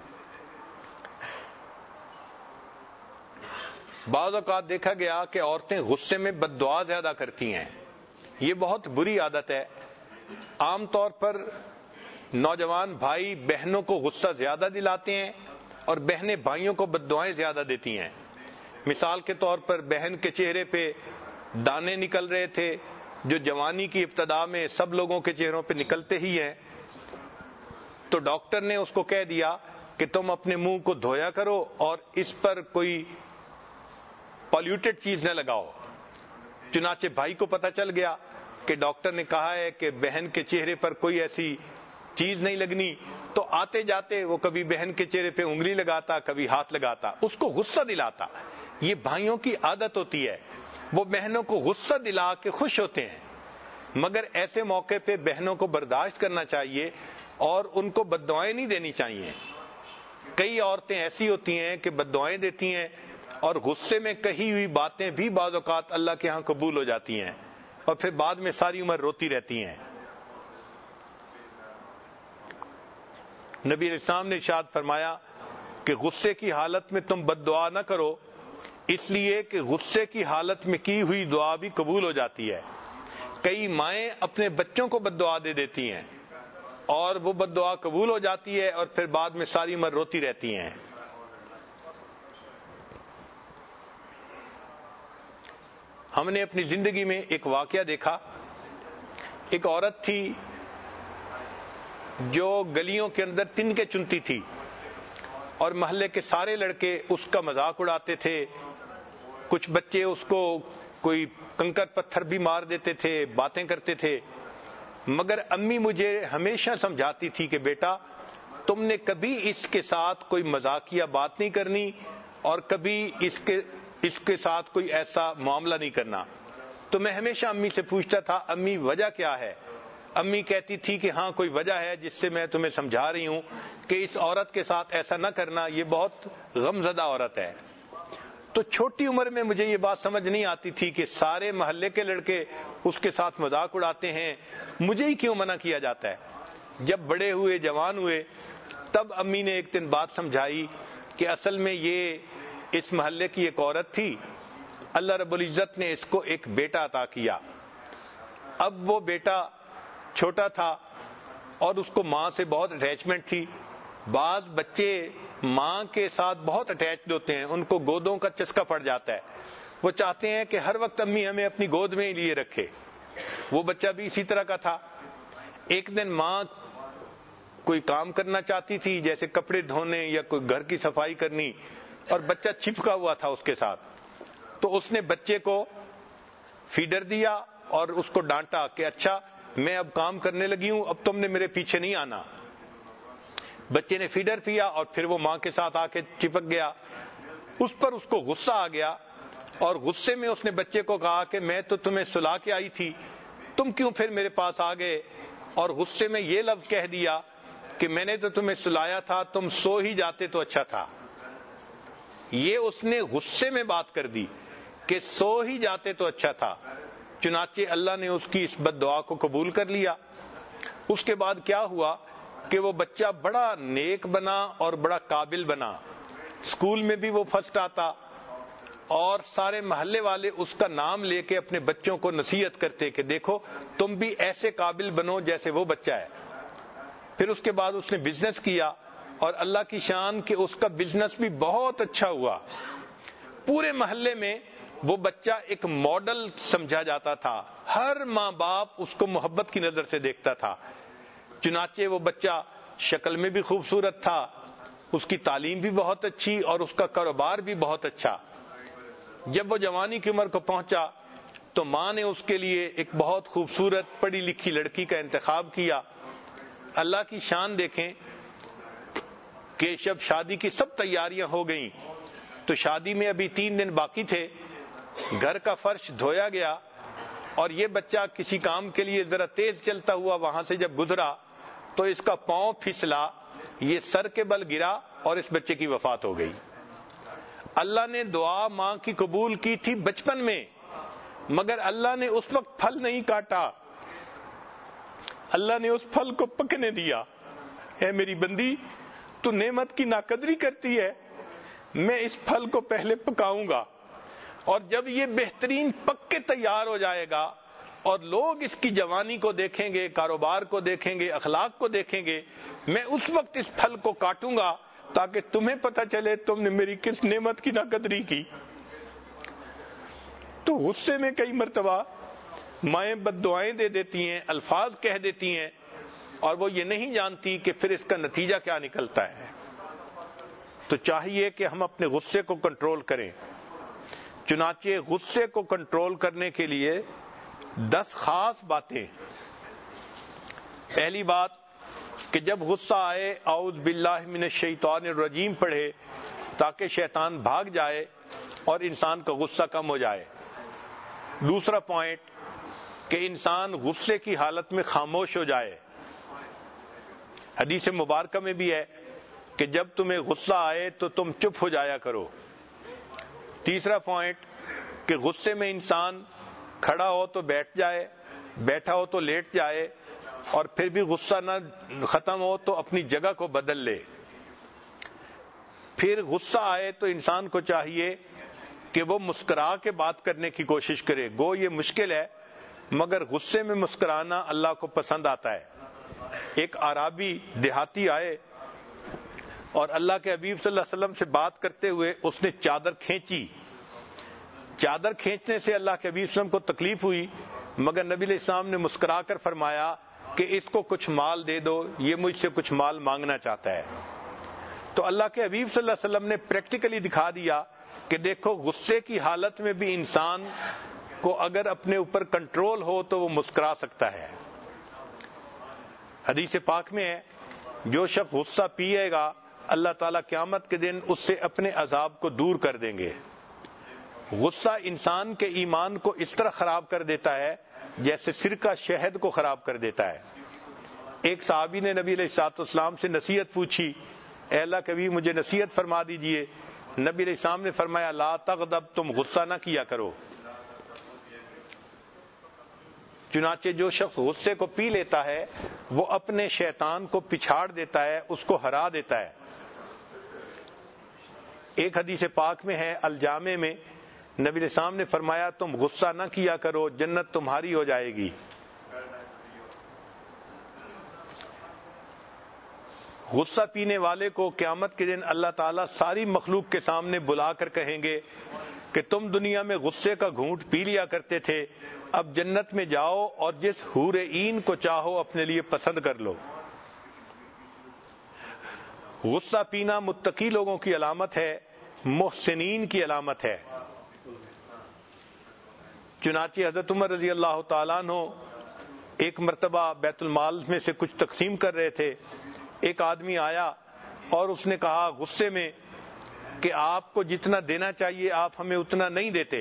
بعض اوقات دیکھا گیا کہ عورتیں غصے میں بد دعا زیادہ کرتی ہیں، یہ بہت بری عادت ہے۔ عام طور پر نوجوان بھائی بہنوں کو غصہ زیادہ دلاتے ہیں اور بہنیں بھائیوں کو بد دعائیں زیادہ دیتی ہیں۔ مثال کے طور پر بہن کے چہرے پہ دانے نکل رہے تھے جو جوانی کی ابتدا میں سب لوگوں کے چہروں پہ نکلتے ہی ہیں، تو ڈاکٹر نے اس کو کہہ دیا کہ تم اپنے منہ کو دھویا کرو اور اس پر کوئی پالیوٹڈ چیز نہ لگاؤ۔ چنانچہ بھائی کو پتہ چل گیا کہ ڈاکٹر نے کہا ہے کہ بہن کے چہرے پر کوئی ایسی چیز نہیں لگنی، تو آتے جاتے وہ کبھی بہن کے چہرے پہ انگلی لگاتا، کبھی ہاتھ لگاتا، اس کو غصہ دلاتا۔ یہ بھائیوں کی عادت ہوتی ہے، وہ بہنوں کو غصہ دلا کے خوش ہوتے ہیں، مگر ایسے موقع پہ بہنوں کو برداشت کرنا چاہیے اور ان کو بد دعائیں نہیں دینی چاہیے۔ کئی عورتیں ایسی ہوتی ہیں کہ بد دعائیں دیتی ہیں اور غصے میں کہی ہوئی باتیں بھی بعض اوقات اللہ کے ہاں قبول ہو جاتی ہیں اور پھر بعد میں ساری عمر روتی رہتی ہیں۔ نبی علیہ السلام نے ارشاد فرمایا کہ غصے کی حالت میں تم بد دعا نہ کرو، اس لیے کہ غصے کی حالت میں کی ہوئی دعا بھی قبول ہو جاتی ہے۔ کئی مائیں اپنے بچوں کو بد دعا دے دیتی ہیں اور وہ بد دعا قبول ہو جاتی ہے اور پھر بعد میں ساری عمر روتی رہتی ہیں۔ ہم نے اپنی زندگی میں ایک واقعہ دیکھا، ایک عورت تھی جو گلیوں کے اندر تنکے چنتی تھی اور محلے کے سارے لڑکے اس کا مذاق اڑاتے تھے، کچھ بچے اس کو کوئی کنکر پتھر بھی مار دیتے تھے، باتیں کرتے تھے، مگر امی مجھے ہمیشہ سمجھاتی تھی کہ بیٹا تم نے کبھی اس کے ساتھ کوئی مذاقیہ بات نہیں کرنی اور کبھی اس کے ساتھ کوئی ایسا معاملہ نہیں کرنا۔ تو میں ہمیشہ امی سے پوچھتا تھا امی وجہ کیا ہے؟ امی کہتی تھی کہ ہاں کوئی وجہ ہے جس سے میں تمہیں سمجھا رہی ہوں کہ اس عورت کے ساتھ ایسا نہ کرنا، یہ بہت غمزدہ عورت ہے۔ تو چھوٹی عمر میں مجھے یہ بات سمجھ نہیں آتی تھی کہ سارے محلے کے لڑکے اس کے ساتھ مذاق اڑاتے ہیں، مجھے ہی کیوں منع کیا جاتا ہے۔ جب بڑے ہوئے، جوان ہوئے، تب امی نے ایک دن بات سمجھائی کہ اصل میں یہ اس محلے کی ایک عورت تھی، اللہ رب العزت نے اس کو ایک بیٹا عطا کیا۔ اب وہ بیٹا چھوٹا تھا اور اس کو ماں سے بہت اٹیچمنٹ تھی۔ بعض بچے ماں کے ساتھ بہت اٹیچڈ ہوتے ہیں، ان کو گودوں کا چسکا پڑ جاتا ہے، وہ چاہتے ہیں کہ ہر وقت امی ہمیں اپنی گود میں ہی لیے رکھے۔ وہ بچہ بھی اسی طرح کا تھا۔ ایک دن ماں کوئی کام کرنا چاہتی تھی، جیسے کپڑے دھونے یا کوئی گھر کی صفائی کرنی، اور بچہ چپکا ہوا تھا اس کے ساتھ، تو اس نے بچے کو فیڈر دیا اور اس کو ڈانٹا کہ اچھا میں اب کام کرنے لگی ہوں، اب تم نے میرے پیچھے نہیں آنا۔ بچے نے فیڈر پیا اور پھر وہ ماں کے ساتھ آ کے چپک گیا۔ اس پر اس کو غصہ آ گیا اور غصے میں اس نے بچے کو کہا کہ میں تو تمہیں سلا کے آئی تھی، تم کیوں پھر میرے پاس آ گئے؟ اور غصے میں یہ لفظ کہہ دیا کہ میں نے تو تمہیں سلایا تھا، تم سو ہی جاتے تو اچھا تھا۔ یہ اس نے غصے میں بات کر دی کہ سو ہی جاتے تو اچھا تھا۔ چنانچہ اللہ نے اس کی اس بد دعا کو قبول کر لیا۔ اس کے بعد کیا ہوا کہ وہ بچہ بڑا نیک بنا اور بڑا قابل بنا، اسکول میں بھی وہ فرسٹ آتا اور سارے محلے والے اس کا نام لے کے اپنے بچوں کو نصیحت کرتے کہ دیکھو تم بھی ایسے قابل بنو جیسے وہ بچہ ہے۔ پھر اس کے بعد اس نے بزنس کیا اور اللہ کی شان کہ اس کا بزنس بھی بہت اچھا ہوا۔ پورے محلے میں وہ بچہ ایک ماڈل سمجھا جاتا تھا، ہر ماں باپ اس کو محبت کی نظر سے دیکھتا تھا۔ چنانچہ وہ بچہ شکل میں بھی خوبصورت تھا، اس کی تعلیم بھی بہت اچھی اور اس کا کاروبار بھی بہت اچھا۔ جب وہ جوانی کی عمر کو پہنچا تو ماں نے اس کے لیے ایک بہت خوبصورت پڑھی لکھی لڑکی کا انتخاب کیا۔ اللہ کی شان دیکھیں کہ جب شادی کی سب تیاریاں ہو گئیں تو شادی میں ابھی 3 دن باقی تھے، گھر کا فرش دھویا گیا اور یہ بچہ کسی کام کے لیے ذرا تیز چلتا ہوا وہاں سے جب گزرا تو اس کا پاؤں پھسلا، یہ سر کے بل گرا اور اس بچے کی وفات ہو گئی۔ اللہ نے دعا ماں کی قبول کی تھی بچپن میں، مگر اللہ نے اس وقت پھل نہیں کاٹا، اللہ نے اس پھل کو پکنے دیا۔ اے میری بندی، تو نعمت کی ناقدری کرتی ہے، میں اس پھل کو پہلے پکاؤں گا اور جب یہ بہترین پک کے تیار ہو جائے گا اور لوگ اس کی جوانی کو دیکھیں گے، کاروبار کو دیکھیں گے، اخلاق کو دیکھیں گے، میں اس وقت اس پھل کو کاٹوں گا تاکہ تمہیں پتہ چلے تم نے میری کس نعمت کی ناقدری کی۔ تو غصے میں کئی مرتبہ مائیں بد دعائیں دے دیتی ہیں، الفاظ کہہ دیتی ہیں اور وہ یہ نہیں جانتی کہ پھر اس کا نتیجہ کیا نکلتا ہے۔ تو چاہیے کہ ہم اپنے غصے کو کنٹرول کریں۔ چنانچہ غصے کو کنٹرول کرنے کے لیے 10 خاص باتیں۔ پہلی بات کہ جب غصہ آئے اعوذ باللہ من الشیطان الرجیم پڑھے تاکہ شیطان بھاگ جائے اور انسان کا غصہ کم ہو جائے۔ دوسرا پوائنٹ کہ انسان غصے کی حالت میں خاموش ہو جائے۔ حدیث مبارکہ میں بھی ہے کہ جب تمہیں غصہ آئے تو تم چپ ہو جایا کرو۔ تیسرا پوائنٹ کہ غصے میں انسان کھڑا ہو تو بیٹھ جائے، بیٹھا ہو تو لیٹ جائے، اور پھر بھی غصہ نہ ختم ہو تو اپنی جگہ کو بدل لے. پھر غصہ آئے تو انسان کو چاہیے کہ وہ مسکرا کے بات کرنے کی کوشش کرے. گو یہ مشکل ہے مگر غصے میں مسکرانا اللہ کو پسند آتا ہے. ایک اعرابی دیہاتی آئے اور اللہ کے حبیب صلی اللہ علیہ وسلم سے بات کرتے ہوئے اس نے چادر کھینچی. چادر کھینچنے سے اللہ کے حبیب صلی اللہ علیہ وسلم کو تکلیف ہوئی مگر نبی علیہ السلام نے مسکرا کر فرمایا کہ اس کو کچھ مال دے دو, یہ مجھ سے کچھ مال مانگنا چاہتا ہے. تو اللہ کے حبیب صلی اللہ علیہ وسلم نے پریکٹیکلی دکھا دیا کہ دیکھو غصے کی حالت میں بھی انسان کو اگر اپنے اوپر کنٹرول ہو تو وہ مسکرا سکتا ہے. حدیث پاک میں ہے جو شخص غصہ پیے گا اللہ تعالیٰ قیامت کے دن اس سے اپنے عذاب کو دور کر دیں گے. غصہ انسان کے ایمان کو اس طرح خراب کر دیتا ہے جیسے سرکہ شہد کو خراب کر دیتا ہے. ایک صحابی نے نبی علیہ الصلوۃ والسلام سے نصیحت پوچھی, اے اللہ کبھی مجھے نصیحت فرما دیجئے. نبی علیہ السلام نے فرمایا لا تغضب, تم غصہ نہ کیا کرو. چنانچہ جو شخص غصے کو پی لیتا ہے وہ اپنے شیطان کو پچھاڑ دیتا ہے, اس کو ہرا دیتا ہے. ایک حدیث پاک میں ہے الجامع میں نبی علیہ السلام نے فرمایا تم غصہ نہ کیا کرو جنت تمہاری ہو جائے گی. غصہ پینے والے کو قیامت کے دن اللہ تعالیٰ ساری مخلوق کے سامنے بلا کر کہیں گے کہ تم دنیا میں غصے کا گھونٹ پی لیا کرتے تھے, اب جنت میں جاؤ اور جس حور عین کو چاہو اپنے لیے پسند کر لو. غصہ پینا متقی لوگوں کی علامت ہے, محسنین کی علامت ہے. چنانچہ حضرت عمر رضی اللہ تعالیٰ عنہ ایک مرتبہ بیت المال میں سے کچھ تقسیم کر رہے تھے. ایک آدمی آیا اور اس نے کہا غصے میں کہ آپ کو جتنا دینا چاہیے آپ ہمیں اتنا نہیں دیتے.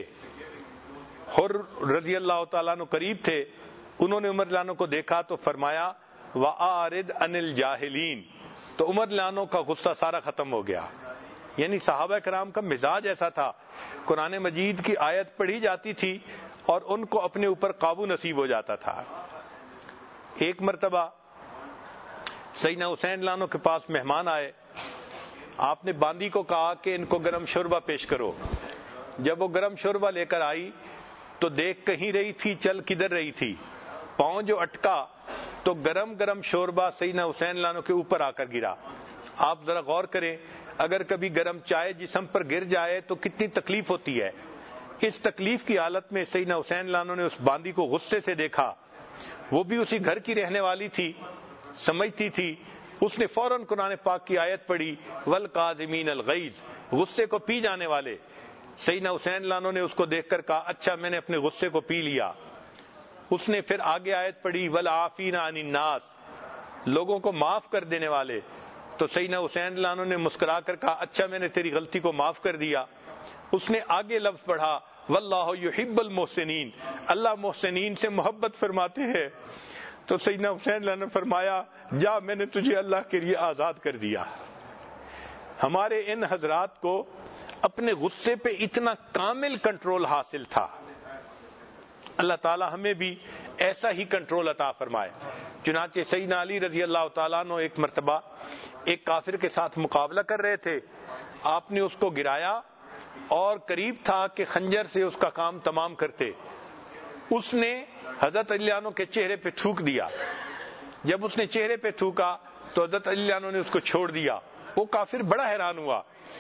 حر رضی اللہ تعالیٰ عنہ قریب تھے, انہوں نے عمر عنہ کو دیکھا تو فرمایا وَأَعْرِضْ عَنِ الْجَاهِلِينَ, تو عمر عنہ کا غصہ سارا ختم ہو گیا. یعنی صحابہ کرام کا مزاج ایسا تھا, قرآن مجید کی آیت پڑھی جاتی تھی اور ان کو اپنے اوپر قابو نصیب ہو جاتا تھا. ایک مرتبہ سیدنا حسین لانو کے پاس مہمان آئے, آپ نے باندی کو کہا کہ ان کو گرم شوربہ پیش کرو. جب وہ گرم شوربہ لے کر آئی تو دیکھ کہیں رہی تھی چل کدھر رہی تھی, پاؤں جو اٹکا تو گرم گرم شوربہ سیدنا حسین لانو کے اوپر آ کر گرا. آپ ذرا غور کریں, اگر کبھی گرم چائے جسم پر گر جائے تو کتنی تکلیف ہوتی ہے. اس تکلیف کی حالت میں سیدنا حسین لانو نے اس باندی کو غصے سے دیکھا, وہ بھی اسی گھر کی رہنے والی تھی, سمجھتی تھی. اس نے فوراً قرآن پاک کی آیت پڑھی والقاظمین الغیظ, غصے کو پی جانے والے. سیدنا حسین لانو نے اس کو دیکھ کر کہا اچھا میں نے اپنے غصے کو پی لیا. اس نے پھر آگے آیت پڑھی والعافین عن الناس, لوگوں کو معاف کر دینے والے. تو سیدنا حسین لانو نے مسکرا کر کہا اچھا میں نے تیری غلطی کو معاف کر دیا. اس نے آگے لفظ پڑھا واللہ یحب المحسنین, اللہ محسنین سے محبت فرماتے ہیں. تو سیدنا حسین لانو نے فرمایا جا میں نے تجھے اللہ کے لیے آزاد کر دیا. ہمارے ان حضرات کو اپنے غصے پہ اتنا کامل کنٹرول حاصل تھا. اللہ تعالی ہمیں بھی ایسا ہی کنٹرول عطا فرمائے. چنانچہ سیدنا علی رضی اللہ تعالیٰ عنہ ایک مرتبہ ایک کافر کے ساتھ مقابلہ کر رہے تھے. آپ نے اس کو گرایا اور قریب تھا کہ خنجر سے اس کا کام تمام کرتے. اس نے حضرت علی عنہ کے چہرے پہ تھوک دیا. جب اس نے چہرے پہ تھوکا تو حضرت علی عنہ نے اس کو چھوڑ دیا. وہ کافر بڑا حیران ہوا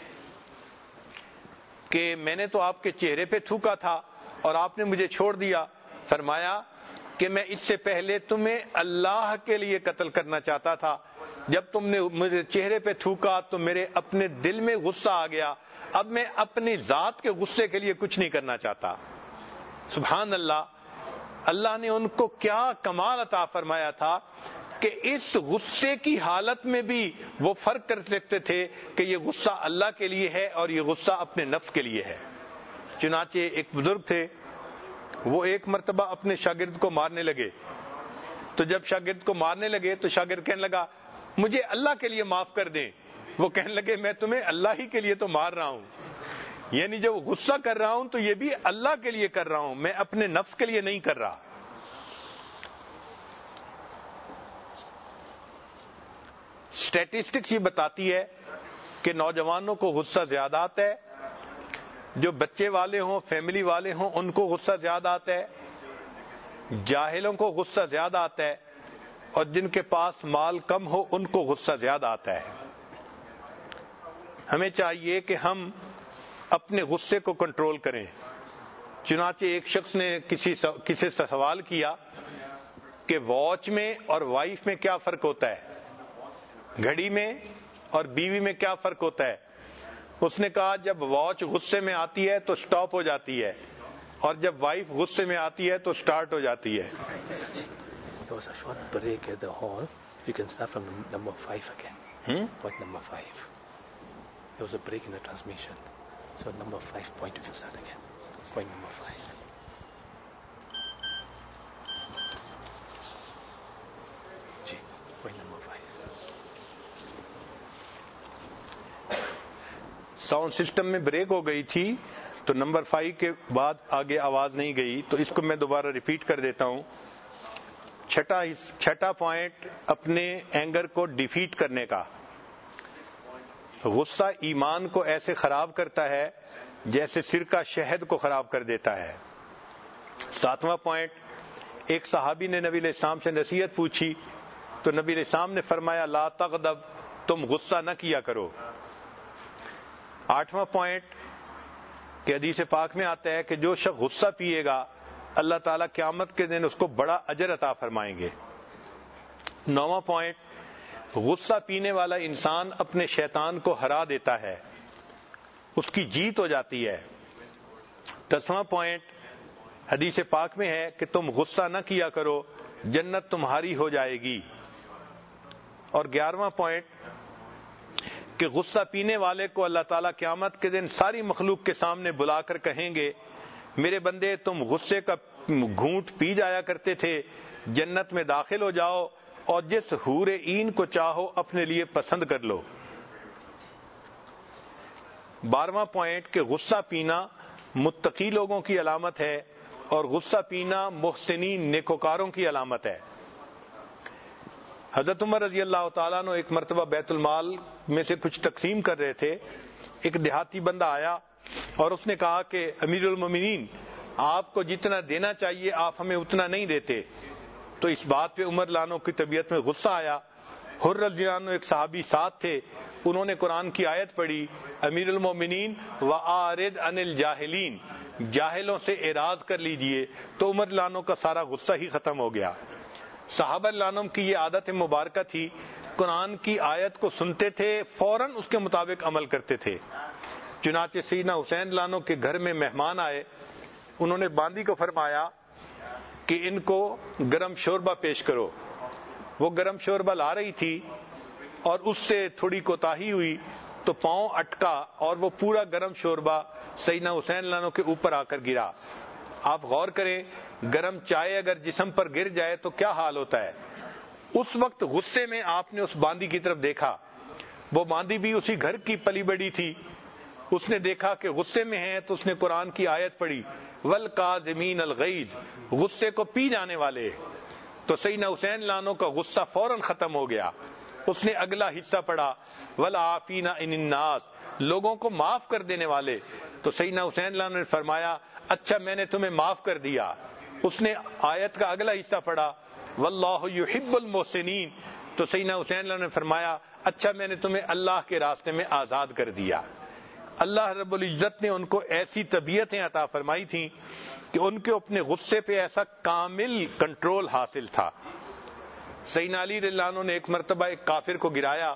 کہ میں نے تو آپ کے چہرے پہ تھوکا تھا اور آپ نے مجھے چھوڑ دیا. فرمایا کہ میں اس سے پہلے تمہیں اللہ کے لیے قتل کرنا چاہتا تھا, جب تم نے مجھے چہرے پہ تھوکا تو میرے اپنے دل میں غصہ آ گیا, اب میں اپنی ذات کے غصے کے لیے کچھ نہیں کرنا چاہتا. سبحان اللہ, اللہ نے ان کو کیا کمال عطا فرمایا تھا کہ اس غصے کی حالت میں بھی وہ فرق کر سکتے تھے کہ یہ غصہ اللہ کے لیے ہے اور یہ غصہ اپنے نفس کے لیے ہے. چنانچہ ایک بزرگ تھے, وہ ایک مرتبہ اپنے شاگرد کو مارنے لگے. تو جب شاگرد کو مارنے لگے تو شاگرد کہنے لگا مجھے اللہ کے لیے معاف کر دیں. وہ کہنے لگے میں تمہیں اللہ ہی کے لیے تو مار رہا ہوں, یعنی جب غصہ کر رہا ہوں تو یہ بھی اللہ کے لیے کر رہا ہوں, میں اپنے نفس کے لیے نہیں کر رہا. اسٹیٹسٹکس یہ بتاتی ہے کہ نوجوانوں کو غصہ زیادہ آتا ہے، جو بچے والے ہوں، فیملی والے ہوں، ان کو غصہ زیادہ آتا ہے، جاہلوں کو غصہ زیادہ آتا ہے، اور جن کے پاس مال کم ہو ان کو غصہ زیادہ آتا ہے۔ ہمیں چاہیے کہ ہم اپنے غصے کو کنٹرول کریں۔ چنانچہ ایک شخص نے کسی سے سوال کیا کہ واچ میں اور وائف میں کیا فرق ہوتا ہے، گھڑی میں اور بیوی میں کیا فرق ہوتا ہے؟ اس نے کہا جب واچ غصے میں آتی ہے تو سٹاپ ہو جاتی ہے، اور جب وائف غصے میں آتی ہے تو سٹارٹ ہو جاتی ہے۔ There was a short break at the hall. You can start from number 5 again. Point number 5. There was a break in the transmission. So number 5 point you can start again. Point number 5. Ji, point number 5. Sound system میں break ہو گئی تھی تو number 5 کے بعد آگے آواز نہیں گئی، تو اس کو میں دوبارہ ریپیٹ کر دیتا ہوں۔ چھٹا پوائنٹ اپنے اینگر کو ڈیفیٹ کرنے کا۔ غصہ ایمان کو ایسے خراب کرتا ہے جیسے سرکہ شہد کو خراب کر دیتا ہے۔ 7واں پوائنٹ، ایک صحابی نے نبی علیہ السلام سے نصیحت پوچھی تو نبی علیہ السلام نے فرمایا لا تغضب، تم غصہ نہ کیا کرو۔ 8واں پوائنٹ کہ حدیث پاک میں آتا ہے کہ جو شخص غصہ پیے گا اللہ تعالیٰ قیامت کے دن اس کو بڑا اجر عطا فرمائیں گے۔ 9واں پوائنٹ، غصہ پینے والا انسان اپنے شیطان کو ہرا دیتا ہے، اس کی جیت ہو جاتی ہے۔ 10واں پوائنٹ حدیث پاک میں ہے کہ تم غصہ نہ کیا کرو، جنت تمہاری ہو جائے گی۔ اور 11واں پوائنٹ کہ غصہ پینے والے کو اللہ تعالیٰ قیامت کے دن ساری مخلوق کے سامنے بلا کر کہیں گے میرے بندے تم غصے کا گھونٹ پی جایا کرتے تھے، جنت میں داخل ہو جاؤ اور جس حور عین کو چاہو اپنے لیے پسند کر لو۔ 12واں پوائنٹ کہ غصہ پینا متقی لوگوں کی علامت ہے اور غصہ پینا محسنین نیکوکاروں کی علامت ہے۔ حضرت عمر رضی اللہ تعالیٰ عنہ ایک مرتبہ بیت المال میں سے کچھ تقسیم کر رہے تھے، ایک دیہاتی بندہ آیا اور اس نے کہا کہ امیر المومنین آپ کو جتنا دینا چاہیے آپ ہمیں اتنا نہیں دیتے۔ تو اس بات پہ عمر لانو کی طبیعت میں غصہ آیا۔ حر رضی اللہ عنہ ایک صحابی ساتھ تھے، انہوں نے قرآن کی آیت پڑھی امیر المومنین وَآرِدْ عَنِ الْجَاهِلِينَ، جاہلوں سے اعراض کر لیجئے، تو عمر لانو کا سارا غصہ ہی ختم ہو گیا۔ صحابہ لانم کی یہ عادت مبارکہ تھی، قرآن کی آیت کو سنتے تھے فوراً اس کے مطابق عمل کرتے تھے۔ چنانچہ سیدنا حسین لانو کے گھر میں مہمان آئے، انہوں نے باندی کو فرمایا کہ ان کو گرم شوربہ پیش کرو۔ وہ گرم شوربہ لا رہی تھی اور اس سے تھوڑی کوتاہی ہوئی تو پاؤں اٹکا اور وہ پورا گرم شوربہ سیدنا حسین لانو کے اوپر آ کر گرا۔ آپ غور کریں گرم چائے اگر جسم پر گر جائے تو کیا حال ہوتا ہے۔ اس وقت غصے میں آپ نے اس باندی کی طرف دیکھا، وہ باندی بھی اسی گھر کی پلی بڑی تھی، اس نے دیکھا کہ غصے میں ہے تو اس نے قرآن کی آیت پڑھی وَالْقَاظِمِينَ الْغَيْظَ، غصے کو پی جانے والے۔ تو سیدنا حسین لانو کا غصہ فوراً ختم ہو گیا۔ اس نے اگلا حصہ پڑھا وَالْعَافِينَ عَنِ النَّاسِ، لوگوں کو معاف کر دینے والے۔ تو سیدنا حسین لانو نے فرمایا اچھا میں نے تمہیں معاف کر دیا۔ اس نے آیت کا اگلا حصہ پڑھا وَاللَّهُ يُحِبُّ الْمُحْسِنِينَ، تو سیدنا حسین لانو نے فرمایا اچھا میں نے تمہیں اللہ کے راستے میں آزاد کر دیا۔ اللہ رب العزت نے ان کو ایسی طبیعتیں عطا فرمائی تھیں کہ ان کے اپنے غصے پہ ایسا کامل کنٹرول حاصل تھا۔ سیدنا علی رضی اللہ عنہ نے ایک مرتبہ ایک کافر کو گرایا،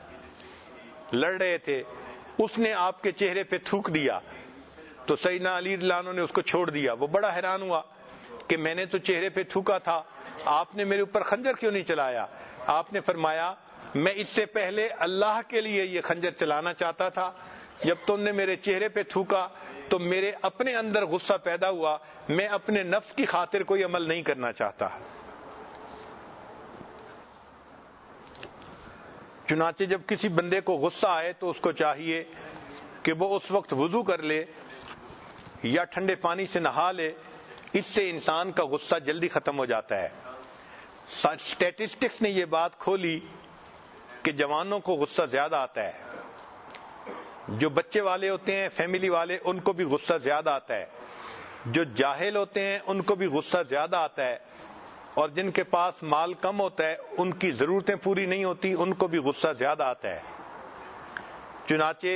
لڑ رہے تھے، اس نے آپ کے چہرے پہ تھوک دیا تو سیدنا علی رضی اللہ عنہ نے اس کو چھوڑ دیا۔ وہ بڑا حیران ہوا کہ میں نے تو چہرے پہ تھوکا تھا، آپ نے میرے اوپر خنجر کیوں نہیں چلایا؟ آپ نے فرمایا میں اس سے پہلے اللہ کے لیے یہ خنجر چلانا چاہتا تھا، جب تم نے میرے چہرے پہ تھوکا تو میرے اپنے اندر غصہ پیدا ہوا، میں اپنے نفس کی خاطر کوئی عمل نہیں کرنا چاہتا۔ چنانچہ جب کسی بندے کو غصہ آئے تو اس کو چاہیے کہ وہ اس وقت وضو کر لے یا ٹھنڈے پانی سے نہا لے، اس سے انسان کا غصہ جلدی ختم ہو جاتا ہے۔ اسٹیٹسٹکس نے یہ بات کھولی کہ جوانوں کو غصہ زیادہ آتا ہے، جو بچے والے ہوتے ہیں فیملی والے ان کو بھی غصہ زیادہ آتا ہے، جو جاہل ہوتے ہیں ان کو بھی غصہ زیادہ آتا ہے، اور جن کے پاس مال کم ہوتا ہے ان کی ضرورتیں پوری نہیں ہوتی ان کو بھی غصہ زیادہ آتا ہے۔ چنانچہ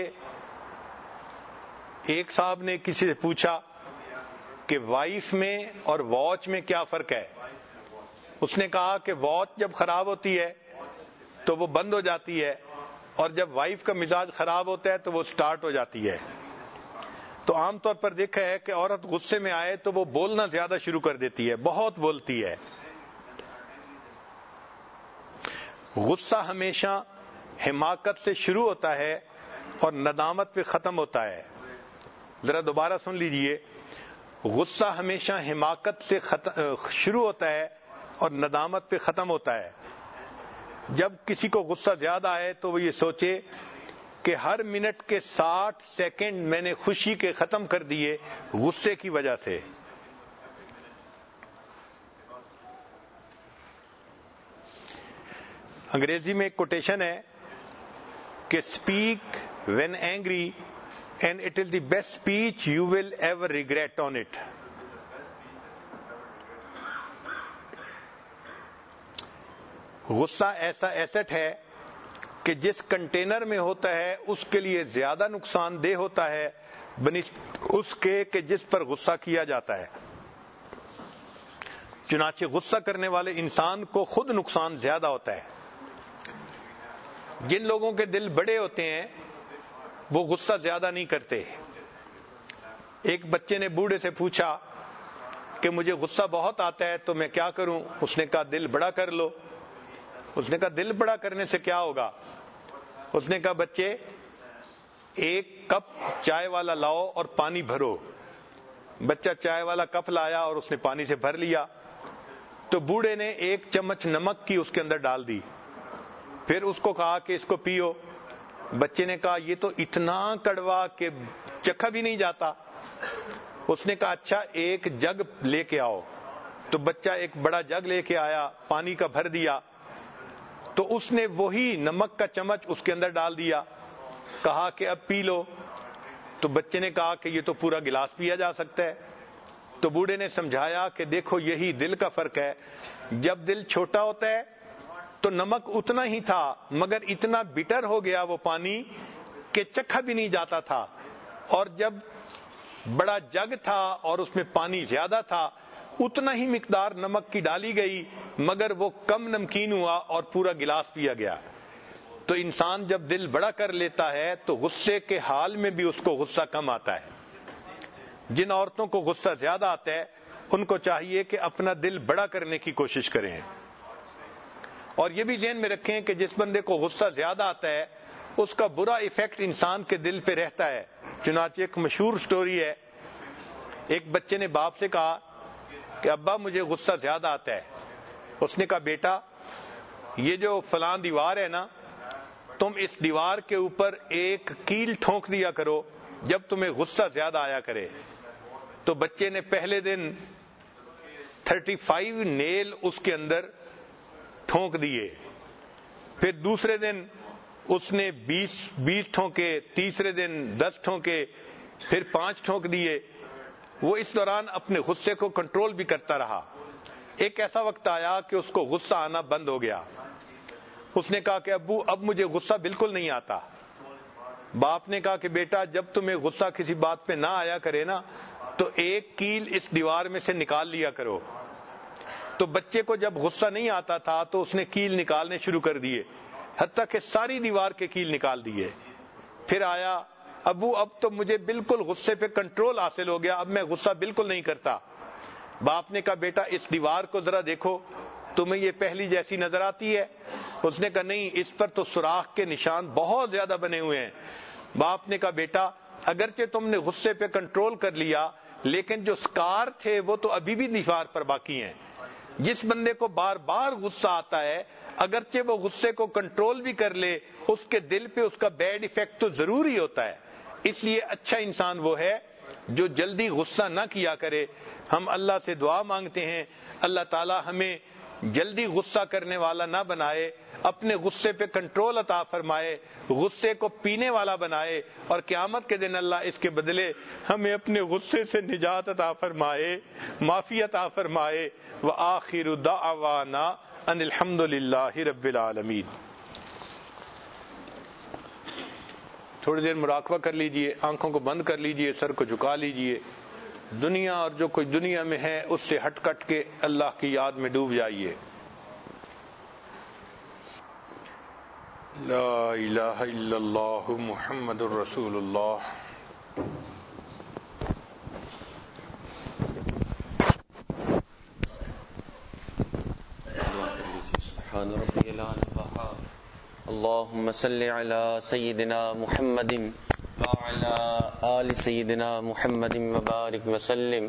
ایک صاحب نے کسی سے پوچھا کہ وائف میں اور واچ میں کیا فرق ہے؟ اس نے کہا کہ واچ جب خراب ہوتی ہے تو وہ بند ہو جاتی ہے، اور جب وائف کا مزاج خراب ہوتا ہے تو وہ سٹارٹ ہو جاتی ہے۔ تو عام طور پر دیکھا ہے کہ عورت غصے میں آئے تو وہ بولنا زیادہ شروع کر دیتی ہے، بہت بولتی ہے۔ غصہ ہمیشہ حماقت سے شروع ہوتا ہے اور ندامت پہ ختم ہوتا ہے۔ ذرا دوبارہ سن لیجئے، غصہ ہمیشہ حماقت سے شروع ہوتا ہے اور ندامت پہ ختم ہوتا ہے۔ جب کسی کو غصہ زیادہ آئے تو وہ یہ سوچے کہ ہر منٹ کے 60 سیکنڈ میں نے خوشی کے ختم کر دیے غصے کی وجہ سے۔ انگریزی میں ایک کوٹیشن ہے کہ speak when angry and it is the best speech you will ever regret on it. غصہ ایسا ایسٹ ہے کہ جس کنٹینر میں ہوتا ہے اس کے لیے زیادہ نقصان دہ ہوتا ہے بنسبت اس کے کہ جس پر غصہ کیا جاتا ہے۔ چنانچہ غصہ کرنے والے انسان کو خود نقصان زیادہ ہوتا ہے۔ جن لوگوں کے دل بڑے ہوتے ہیں وہ غصہ زیادہ نہیں کرتے۔ ایک بچے نے بوڑھے سے پوچھا کہ مجھے غصہ بہت آتا ہے تو میں کیا کروں؟ اس نے کہا دل بڑا کر لو۔ اس نے کہا دل بڑا کرنے سے کیا ہوگا؟ اس نے کہا بچے ایک کپ چائے والا لاؤ اور پانی بھرو۔ بچہ چائے والا کپ لایا اور اس نے پانی سے بھر لیا، تو بوڑھے نے 1 چمچ نمک کی اس کے اندر ڈال دی، پھر اس کو کہا کہ اس کو پیو۔ بچے نے کہا یہ تو اتنا کڑوا کہ چکھا بھی نہیں جاتا۔ اس نے کہا اچھا ایک جگ لے کے آؤ۔ تو بچہ ایک بڑا جگ لے کے آیا، پانی کا بھر دیا، تو اس نے وہی نمک کا چمچ اس کے اندر ڈال دیا، کہا کہ اب پی لو۔ تو بچے نے کہا کہ یہ تو پورا گلاس پیا جا سکتا ہے۔ تو بوڑھے نے سمجھایا کہ دیکھو یہی دل کا فرق ہے، جب دل چھوٹا ہوتا ہے تو نمک اتنا ہی تھا مگر اتنا بٹر ہو گیا وہ پانی کہ چکھا بھی نہیں جاتا تھا، اور جب بڑا جگ تھا اور اس میں پانی زیادہ تھا اتنا ہی مقدار نمک کی ڈالی گئی مگر وہ کم نمکین ہوا اور پورا گلاس پیا گیا۔ تو انسان جب دل بڑا کر لیتا ہے تو غصے کے حال میں بھی اس کو غصہ کم آتا ہے۔ جن عورتوں کو غصہ زیادہ آتا ہے ان کو چاہیے کہ اپنا دل بڑا کرنے کی کوشش کریں، اور یہ بھی ذہن میں رکھیں کہ جس بندے کو غصہ زیادہ آتا ہے اس کا برا ایفیکٹ انسان کے دل پہ رہتا ہے۔ چنانچہ ایک مشہور سٹوری ہے، ایک بچے نے باپ سے کہا کہ ابا مجھے غصہ زیادہ آتا ہے۔ اس نے کہا بیٹا یہ جو فلاں دیوار ہے نا، تم اس دیوار کے اوپر ایک کیل ٹھونک دیا کرو جب تمہیں غصہ زیادہ آیا کرے۔ تو بچے نے پہلے دن 35 نیل اس کے اندر ٹھونک دیے، پھر دوسرے دن اس نے 20 ٹھونکے، تیسرے دن 10 ٹھونکے، پھر 5 ٹھونک دیے۔ وہ اس دوران اپنے غصے کو کنٹرول بھی کرتا رہا۔ ایک ایسا وقت آیا کہ اس کو غصہ آنا بند ہو گیا۔ اس نے کہا کہ ابو اب مجھے غصہ بالکل نہیں آتا۔ باپ نے کہا کہ بیٹا جب تمہیں غصہ کسی بات پہ نہ آیا کرے نا تو ایک کیل اس دیوار میں سے نکال لیا کرو۔ تو بچے کو جب غصہ نہیں آتا تھا تو اس نے کیل نکالنے شروع کر دیے، حتیٰ کہ ساری دیوار کے کیل نکال دیے۔ پھر آیا ابو اب تو مجھے بالکل غصے پہ کنٹرول حاصل ہو گیا، اب میں غصہ بالکل نہیں کرتا۔ باپ نے کہا بیٹا اس دیوار کو ذرا دیکھو، تمہیں یہ پہلی جیسی نظر آتی ہے؟ اس نے کہا نہیں، اس پر تو سوراخ کے نشان بہت زیادہ بنے ہوئے ہیں۔ باپ نے کہا بیٹا اگرچہ تم نے غصے پہ کنٹرول کر لیا لیکن جو سکار تھے وہ تو ابھی بھی دیوار پر باقی ہیں۔ جس بندے کو بار بار غصہ آتا ہے اگرچہ وہ غصے کو کنٹرول بھی کر لے اس کے دل پہ اس کا بیڈ ایفیکٹ تو ضرور ہی ہوتا ہے۔ اس لیے اچھا انسان وہ ہے جو جلدی غصہ نہ کیا کرے۔ ہم اللہ سے دعا مانگتے ہیں اللہ تعالی ہمیں جلدی غصہ کرنے والا نہ بنائے، اپنے غصے پہ کنٹرول عطا فرمائے، غصے کو پینے والا بنائے، اور قیامت کے دن اللہ اس کے بدلے ہمیں اپنے غصے سے نجات عطا فرمائے، معافی عطا فرمائے۔ وآخر دعوانا ان الحمد للہ رب العالمین۔ تھوڑی دیر مراقبہ کر لیجئے، آنکھوں کو بند کر لیجئے، سر کو جھکا لیجئے، دنیا اور جو کچھ دنیا میں ہے اس سے ہٹ کٹ کے اللہ کی یاد میں ڈوب جائیے۔ لا الہ الا اللہ محمد الرسول اللہ۔ سبحان ربی الاعلی۔ اللهم صل على سيدنا محمد وعلى آل سيدنا محمد وبارک وسلم۔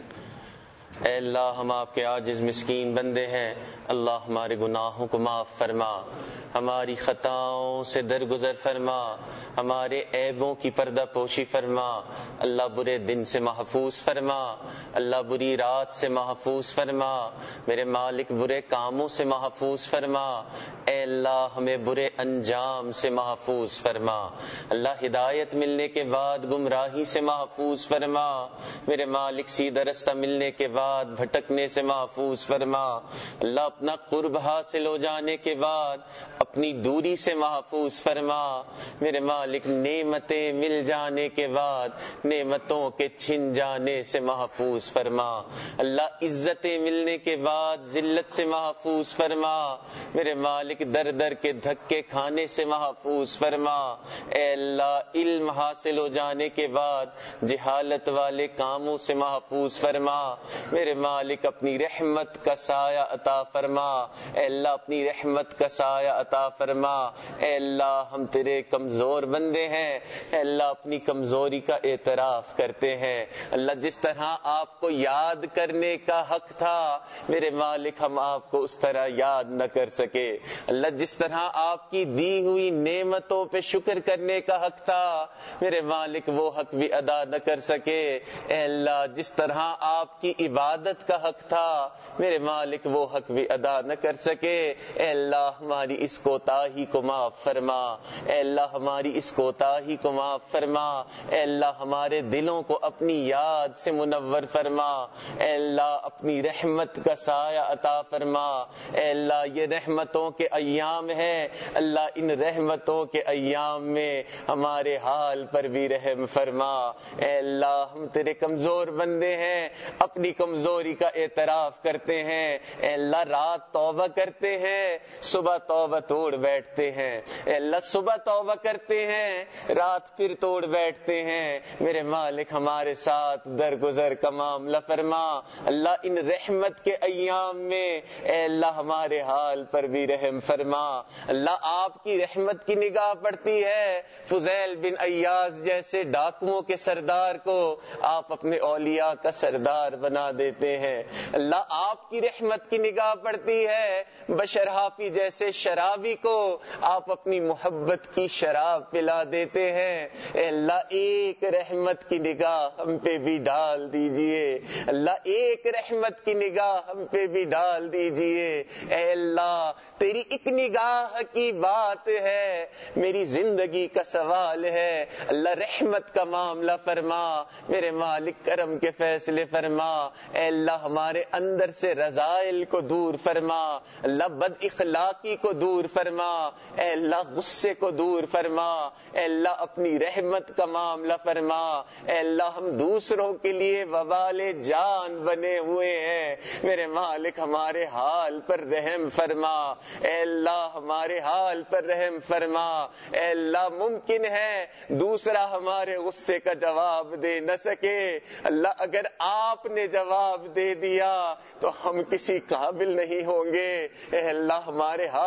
اے اللہ ہم آپ کے عاجز مسکین بندے ہیں، اللہ ہمارے گناہوں کو معاف فرما، ہماری خطاؤں سے درگزر فرما، ہمارے عیبوں کی پردہ پوشی فرما، اللہ برے دن سے محفوظ فرما، اللہ بری رات سے محفوظ فرما، میرے مالک برے کاموں سے محفوظ فرما، اے اللہ ہمیں برے انجام سے محفوظ فرما، اللہ ہدایت ملنے کے بعد گمراہی سے محفوظ فرما، میرے مالک سیدھا رستہ ملنے کے بعد بھٹکنے سے محفوظ فرما، اللہ اپنا قرب حاصل ہو جانے کے بعد اپنی دوری سے محفوظ فرما، میرے مالک نعمتیں مل جانے کے بعد نعمتوں کے چھن جانے سے محفوظ فرما، اللہ عزتیں ملنے کے بعد ذلت سے محفوظ فرما، میرے مالک در در کے دھکے کھانے سے محفوظ فرما، اے اللہ علم حاصل ہو جانے کے بعد جہالت والے کاموں سے محفوظ فرما، میرے مالک اپنی رحمت کا سایہ عطا فرما، اے اللہ اپنی رحمت کا سایہ عطا فرما، اے اللہ ہم تیرے کمزور بندے ہیں، اے اللہ اپنی کمزوری کا اعتراف کرتے ہیں، اللہ جس طرح آپ کو یاد کرنے کا حق تھا میرے مالک ہم آپ کو اس طرح یاد نہ کر سکے، اللہ جس طرح آپ کی دی ہوئی نعمتوں پہ شکر کرنے کا حق تھا میرے مالک وہ حق بھی ادا نہ کر سکے، اے اللہ جس طرح آپ کی عبادت کا حق تھا میرے مالک وہ حق بھی ادا نہ کر سکے، اے اللہ ہماری اس کوتاہی کو معاف فرما، اے اللہ ہماری اس کوتاہی کو معاف فرما، اے اللہ ہمارے دلوں کو اپنی یاد سے منور فرما، اے اللہ اپنی رحمت کا سایہ عطا فرما، اے اللہ یہ رحمتوں کے ایام ہیں، اللہ ان رحمتوں کے ایام میں ہمارے حال پر بھی رحم فرما، اے اللہ ہم تیرے کمزور بندے ہیں، اپنی کمزوری کا اعتراف کرتے ہیں، اے اللہ رات توبہ کرتے ہیں صبح توبہ توڑ بیٹھتے ہیں، اے اللہ صبح توبہ کرتے ہیں رات پھر توڑ بیٹھتے ہیں، میرے مالک ہمارے ساتھ درگزر کا معاملہ فرما، اللہ ان رحمت کے ایام میں اے اللہ ہمارے حال پر بھی رحم فرما، اللہ آپ کی رحمت کی نگاہ پڑتی ہے فضیل بن ایاز جیسے ڈاکوؤں کے سردار کو آپ اپنے اولیاء کا سردار بنا دیتے ہیں، اللہ آپ کی رحمت کی نگاہ پڑتی ہے بشر حافی جیسے شرابی کو آپ اپنی محبت کی شراب پلا دیتے ہیں، اے اللہ ایک رحمت کی نگاہ ہم پہ بھی ڈال دیجئے، اللہ ایک رحمت کی نگاہ ہم پہ بھی ڈال دیجئے، اے اللہ تیری ایک نگاہ کی بات ہے، میری زندگی کا سوال ہے، اللہ رحمت کا معاملہ فرما، میرے مالک کرم کے فیصلے فرما، اے اللہ ہمارے اندر سے رذائل کو دور فرما، اللہ بد اخلاقی کو دور فرما، اے اللہ غصے کو دور فرما، اے اللہ اپنی رحمت کا معاملہ فرما، اے اللہ ہم دوسروں کے لیے وبال جان بنے ہوئے ہیں، میرے مالک ہمارے حال پر رحم فرما، اے اللہ ہمارے حال پر رحم فرما، اے اللہ ممکن ہے دوسرا ہمارے غصے کا جواب دے نہ سکے، اللہ اگر آپ نے جواب دے دیا تو ہم کسی قابل نہیں ہوں گے، اے اللہ ہمارے حال پر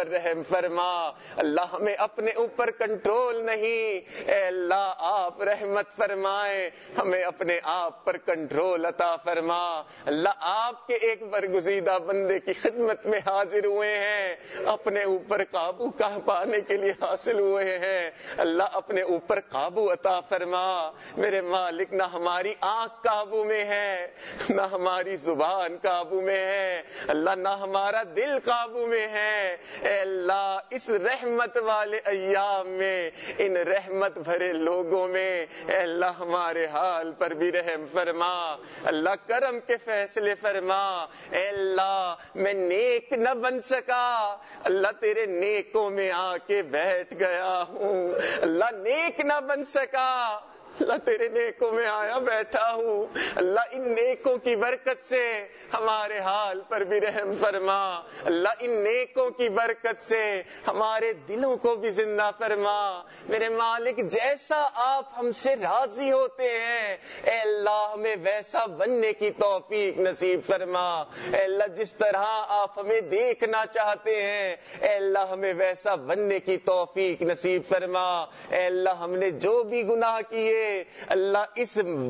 پر رحم فرما. اللہ ہمیں اپنے اوپر کنٹرول نہیں، اے اللہ آپ رحمت فرمائیں، ہمیں اپنے آپ پر کنٹرول عطا فرما. اللہ آپ کے ایک برگزیدہ بندے کی خدمت میں حاضر ہوئے ہیں، اپنے اوپر قابو پانے کے لیے حاصل ہوئے ہیں. اللہ اپنے اوپر قابو عطا فرما. میرے مالک نہ ہماری آنکھ قابو میں ہے، نہ ہماری زبان قابو میں ہے، اللہ نہ ہمارا دل قابو میں ہے. اے اللہ اس رحمت والے ایام میں، ان رحمت بھرے لوگوں میں، اے اللہ ہمارے حال پر بھی رحم فرما. اللہ کرم کے فیصلے فرما. اے اللہ میں نیک نہ بن سکا، اللہ تیرے نیکوں میں آ کے بیٹھ گیا ہوں. اللہ نیک نہ بن سکا، اللہ تیرے نیکوں میں آیا بیٹھا ہوں. اللہ ان نیکوں کی برکت سے ہمارے حال پر بھی رحم فرما. اللہ ان نیکوں کی برکت سے ہمارے دلوں کو بھی زندہ فرما. میرے مالک جیسا آپ ہم سے راضی ہوتے ہیں، اے اللہ ہمیں ویسا بننے کی توفیق نصیب فرما. اے اللہ جس طرح آپ ہمیں دیکھنا چاہتے ہیں، اے اللہ ہمیں ویسا بننے کی توفیق نصیب فرما. اے اللہ ہم نے جو بھی گناہ کیے، اللہ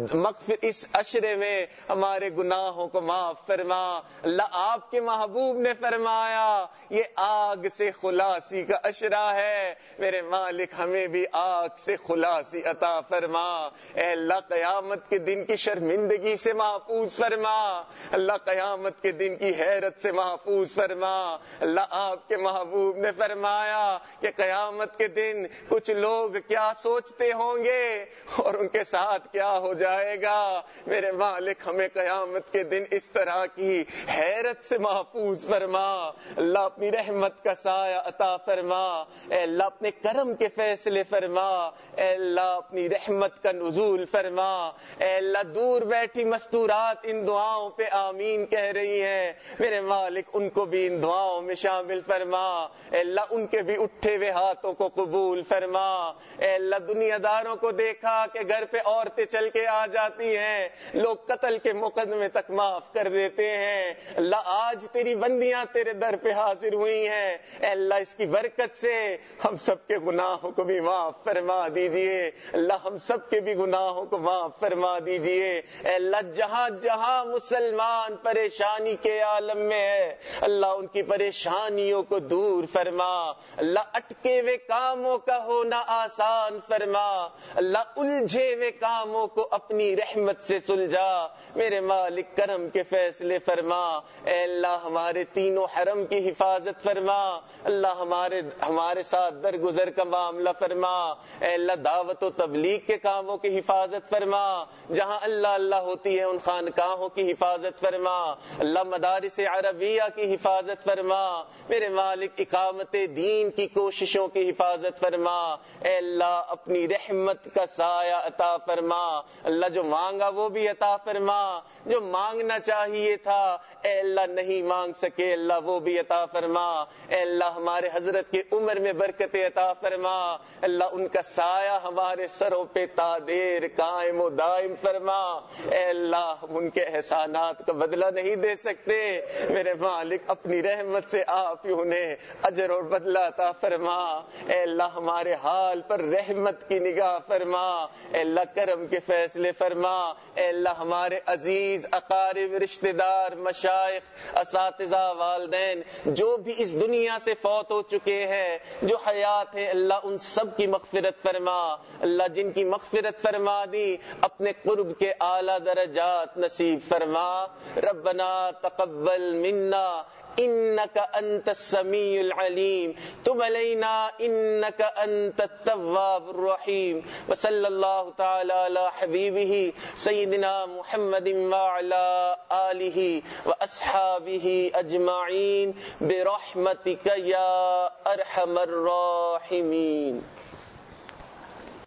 اس عشرے میں ہمارے گناہوں کو معاف فرما. اللہ آپ کے محبوب نے فرمایا یہ آگ سے خلاصی کا عشرہ ہے. میرے مالک ہمیں بھی آگ سے خلاصی عطا فرما. اے اللہ قیامت کے دن کی شرمندگی سے محفوظ فرما. اللہ قیامت کے دن کی حیرت سے محفوظ فرما. اللہ آپ کے محبوب نے فرمایا کہ قیامت کے دن کچھ لوگ کیا سوچتے ہوں گے اور ان کے ساتھ کیا ہو جائے گا. میرے مالک ہمیں قیامت کے دن اس طرح کی حیرت سے محفوظ فرما. اللہ اپنی رحمت کا سایہ عطا فرما. اے اللہ اپنے کرم کے فیصلے فرما. اے اللہ اپنی رحمت کا نزول فرما. اے اللہ دور بیٹھی مستورات ان دعاؤں پہ آمین کہہ رہی ہیں، میرے مالک ان کو بھی ان دعاؤں میں شامل فرما. اے اللہ ان کے بھی اٹھے ہوئے ہاتھوں کو قبول فرما. اے اللہ دنیا داروں کو دیکھا کہ گھر پہ عورتیں چل کے آ جاتی ہیں، لوگ قتل کے مقدمے تک معاف کر دیتے ہیں. اللہ آج تیری بندیاں تیرے در پہ حاضر ہوئی ہیں، اے اللہ اس کی برکت سے ہم سب کے گناہوں کو بھی معاف فرما دیجئے. اللہ ہم سب کے بھی گناہوں کو معاف فرما دیجئے. اے اللہ جہاں جہاں مسلمان پریشانی کے عالم میں ہے، اللہ ان کی پریشانیوں کو دور فرما. اللہ اٹکے ہوئے کاموں کا ہونا آسان فرما. اللہ الجھے ہوئے کاموں کو اپنی رحمت سے سلجھا. میرے مالک کرم کے فیصلے فرما. اے اللہ ہمارے تینوں حرم کی حفاظت فرما. اللہ ہمارے ساتھ درگزر کا معاملہ فرما. اے اللہ دعوت و تبلیغ کے کاموں کی حفاظت فرما. جہاں اللہ اللہ ہوتی ہے ان خانقاہوں کی حفاظت فرما. اللہ مدارس عربیہ کی حفاظت فرما. میرے مالک اقامت دین کی کوششوں کی حفاظت فرما. اے اللہ اپنی رحمت کا سایہ عطا فرما. اللہ جو مانگا وہ بھی عطا فرما، جو مانگنا چاہیے تھا اے اللہ نہیں مانگ سکے اللہ وہ بھی عطا فرما. اے اللہ ہمارے حضرت کی عمر میں برکت عطا فرما. اللہ ان کا سایہ ہمارے سروں پہ تا دیر قائم و دائم فرما. اے اللہ ہم ان کے احسانات کا بدلہ نہیں دے سکتے، میرے مالک اپنی رحمت سے آپ ہی انہیں اجر اور بدلہ عطا فرما. اے اللہ ہمارے حال پر رحمت کی نگاہ فرما. اے اللہ کرم کے فیصلے فرما. اے اللہ ہمارے عزیز اقارب رشتہ دار مشائخ اساتذہ والدین جو بھی اس دنیا سے فوت ہو چکے ہیں، جو حیات ہیں، اللہ ان سب کی مغفرت فرما. اللہ جن کی مغفرت فرما دی اپنے قرب کے اعلیٰ درجات نصیب فرما. ربنا تقبل منا انك انت السميع العليم تب علينا انك انت التواب الرحيم. وصلى الله تعالى على حبيبه سيدنا محمد وعلى آله واصحابه اجمعين برحمتك يا ارحم الراحمين.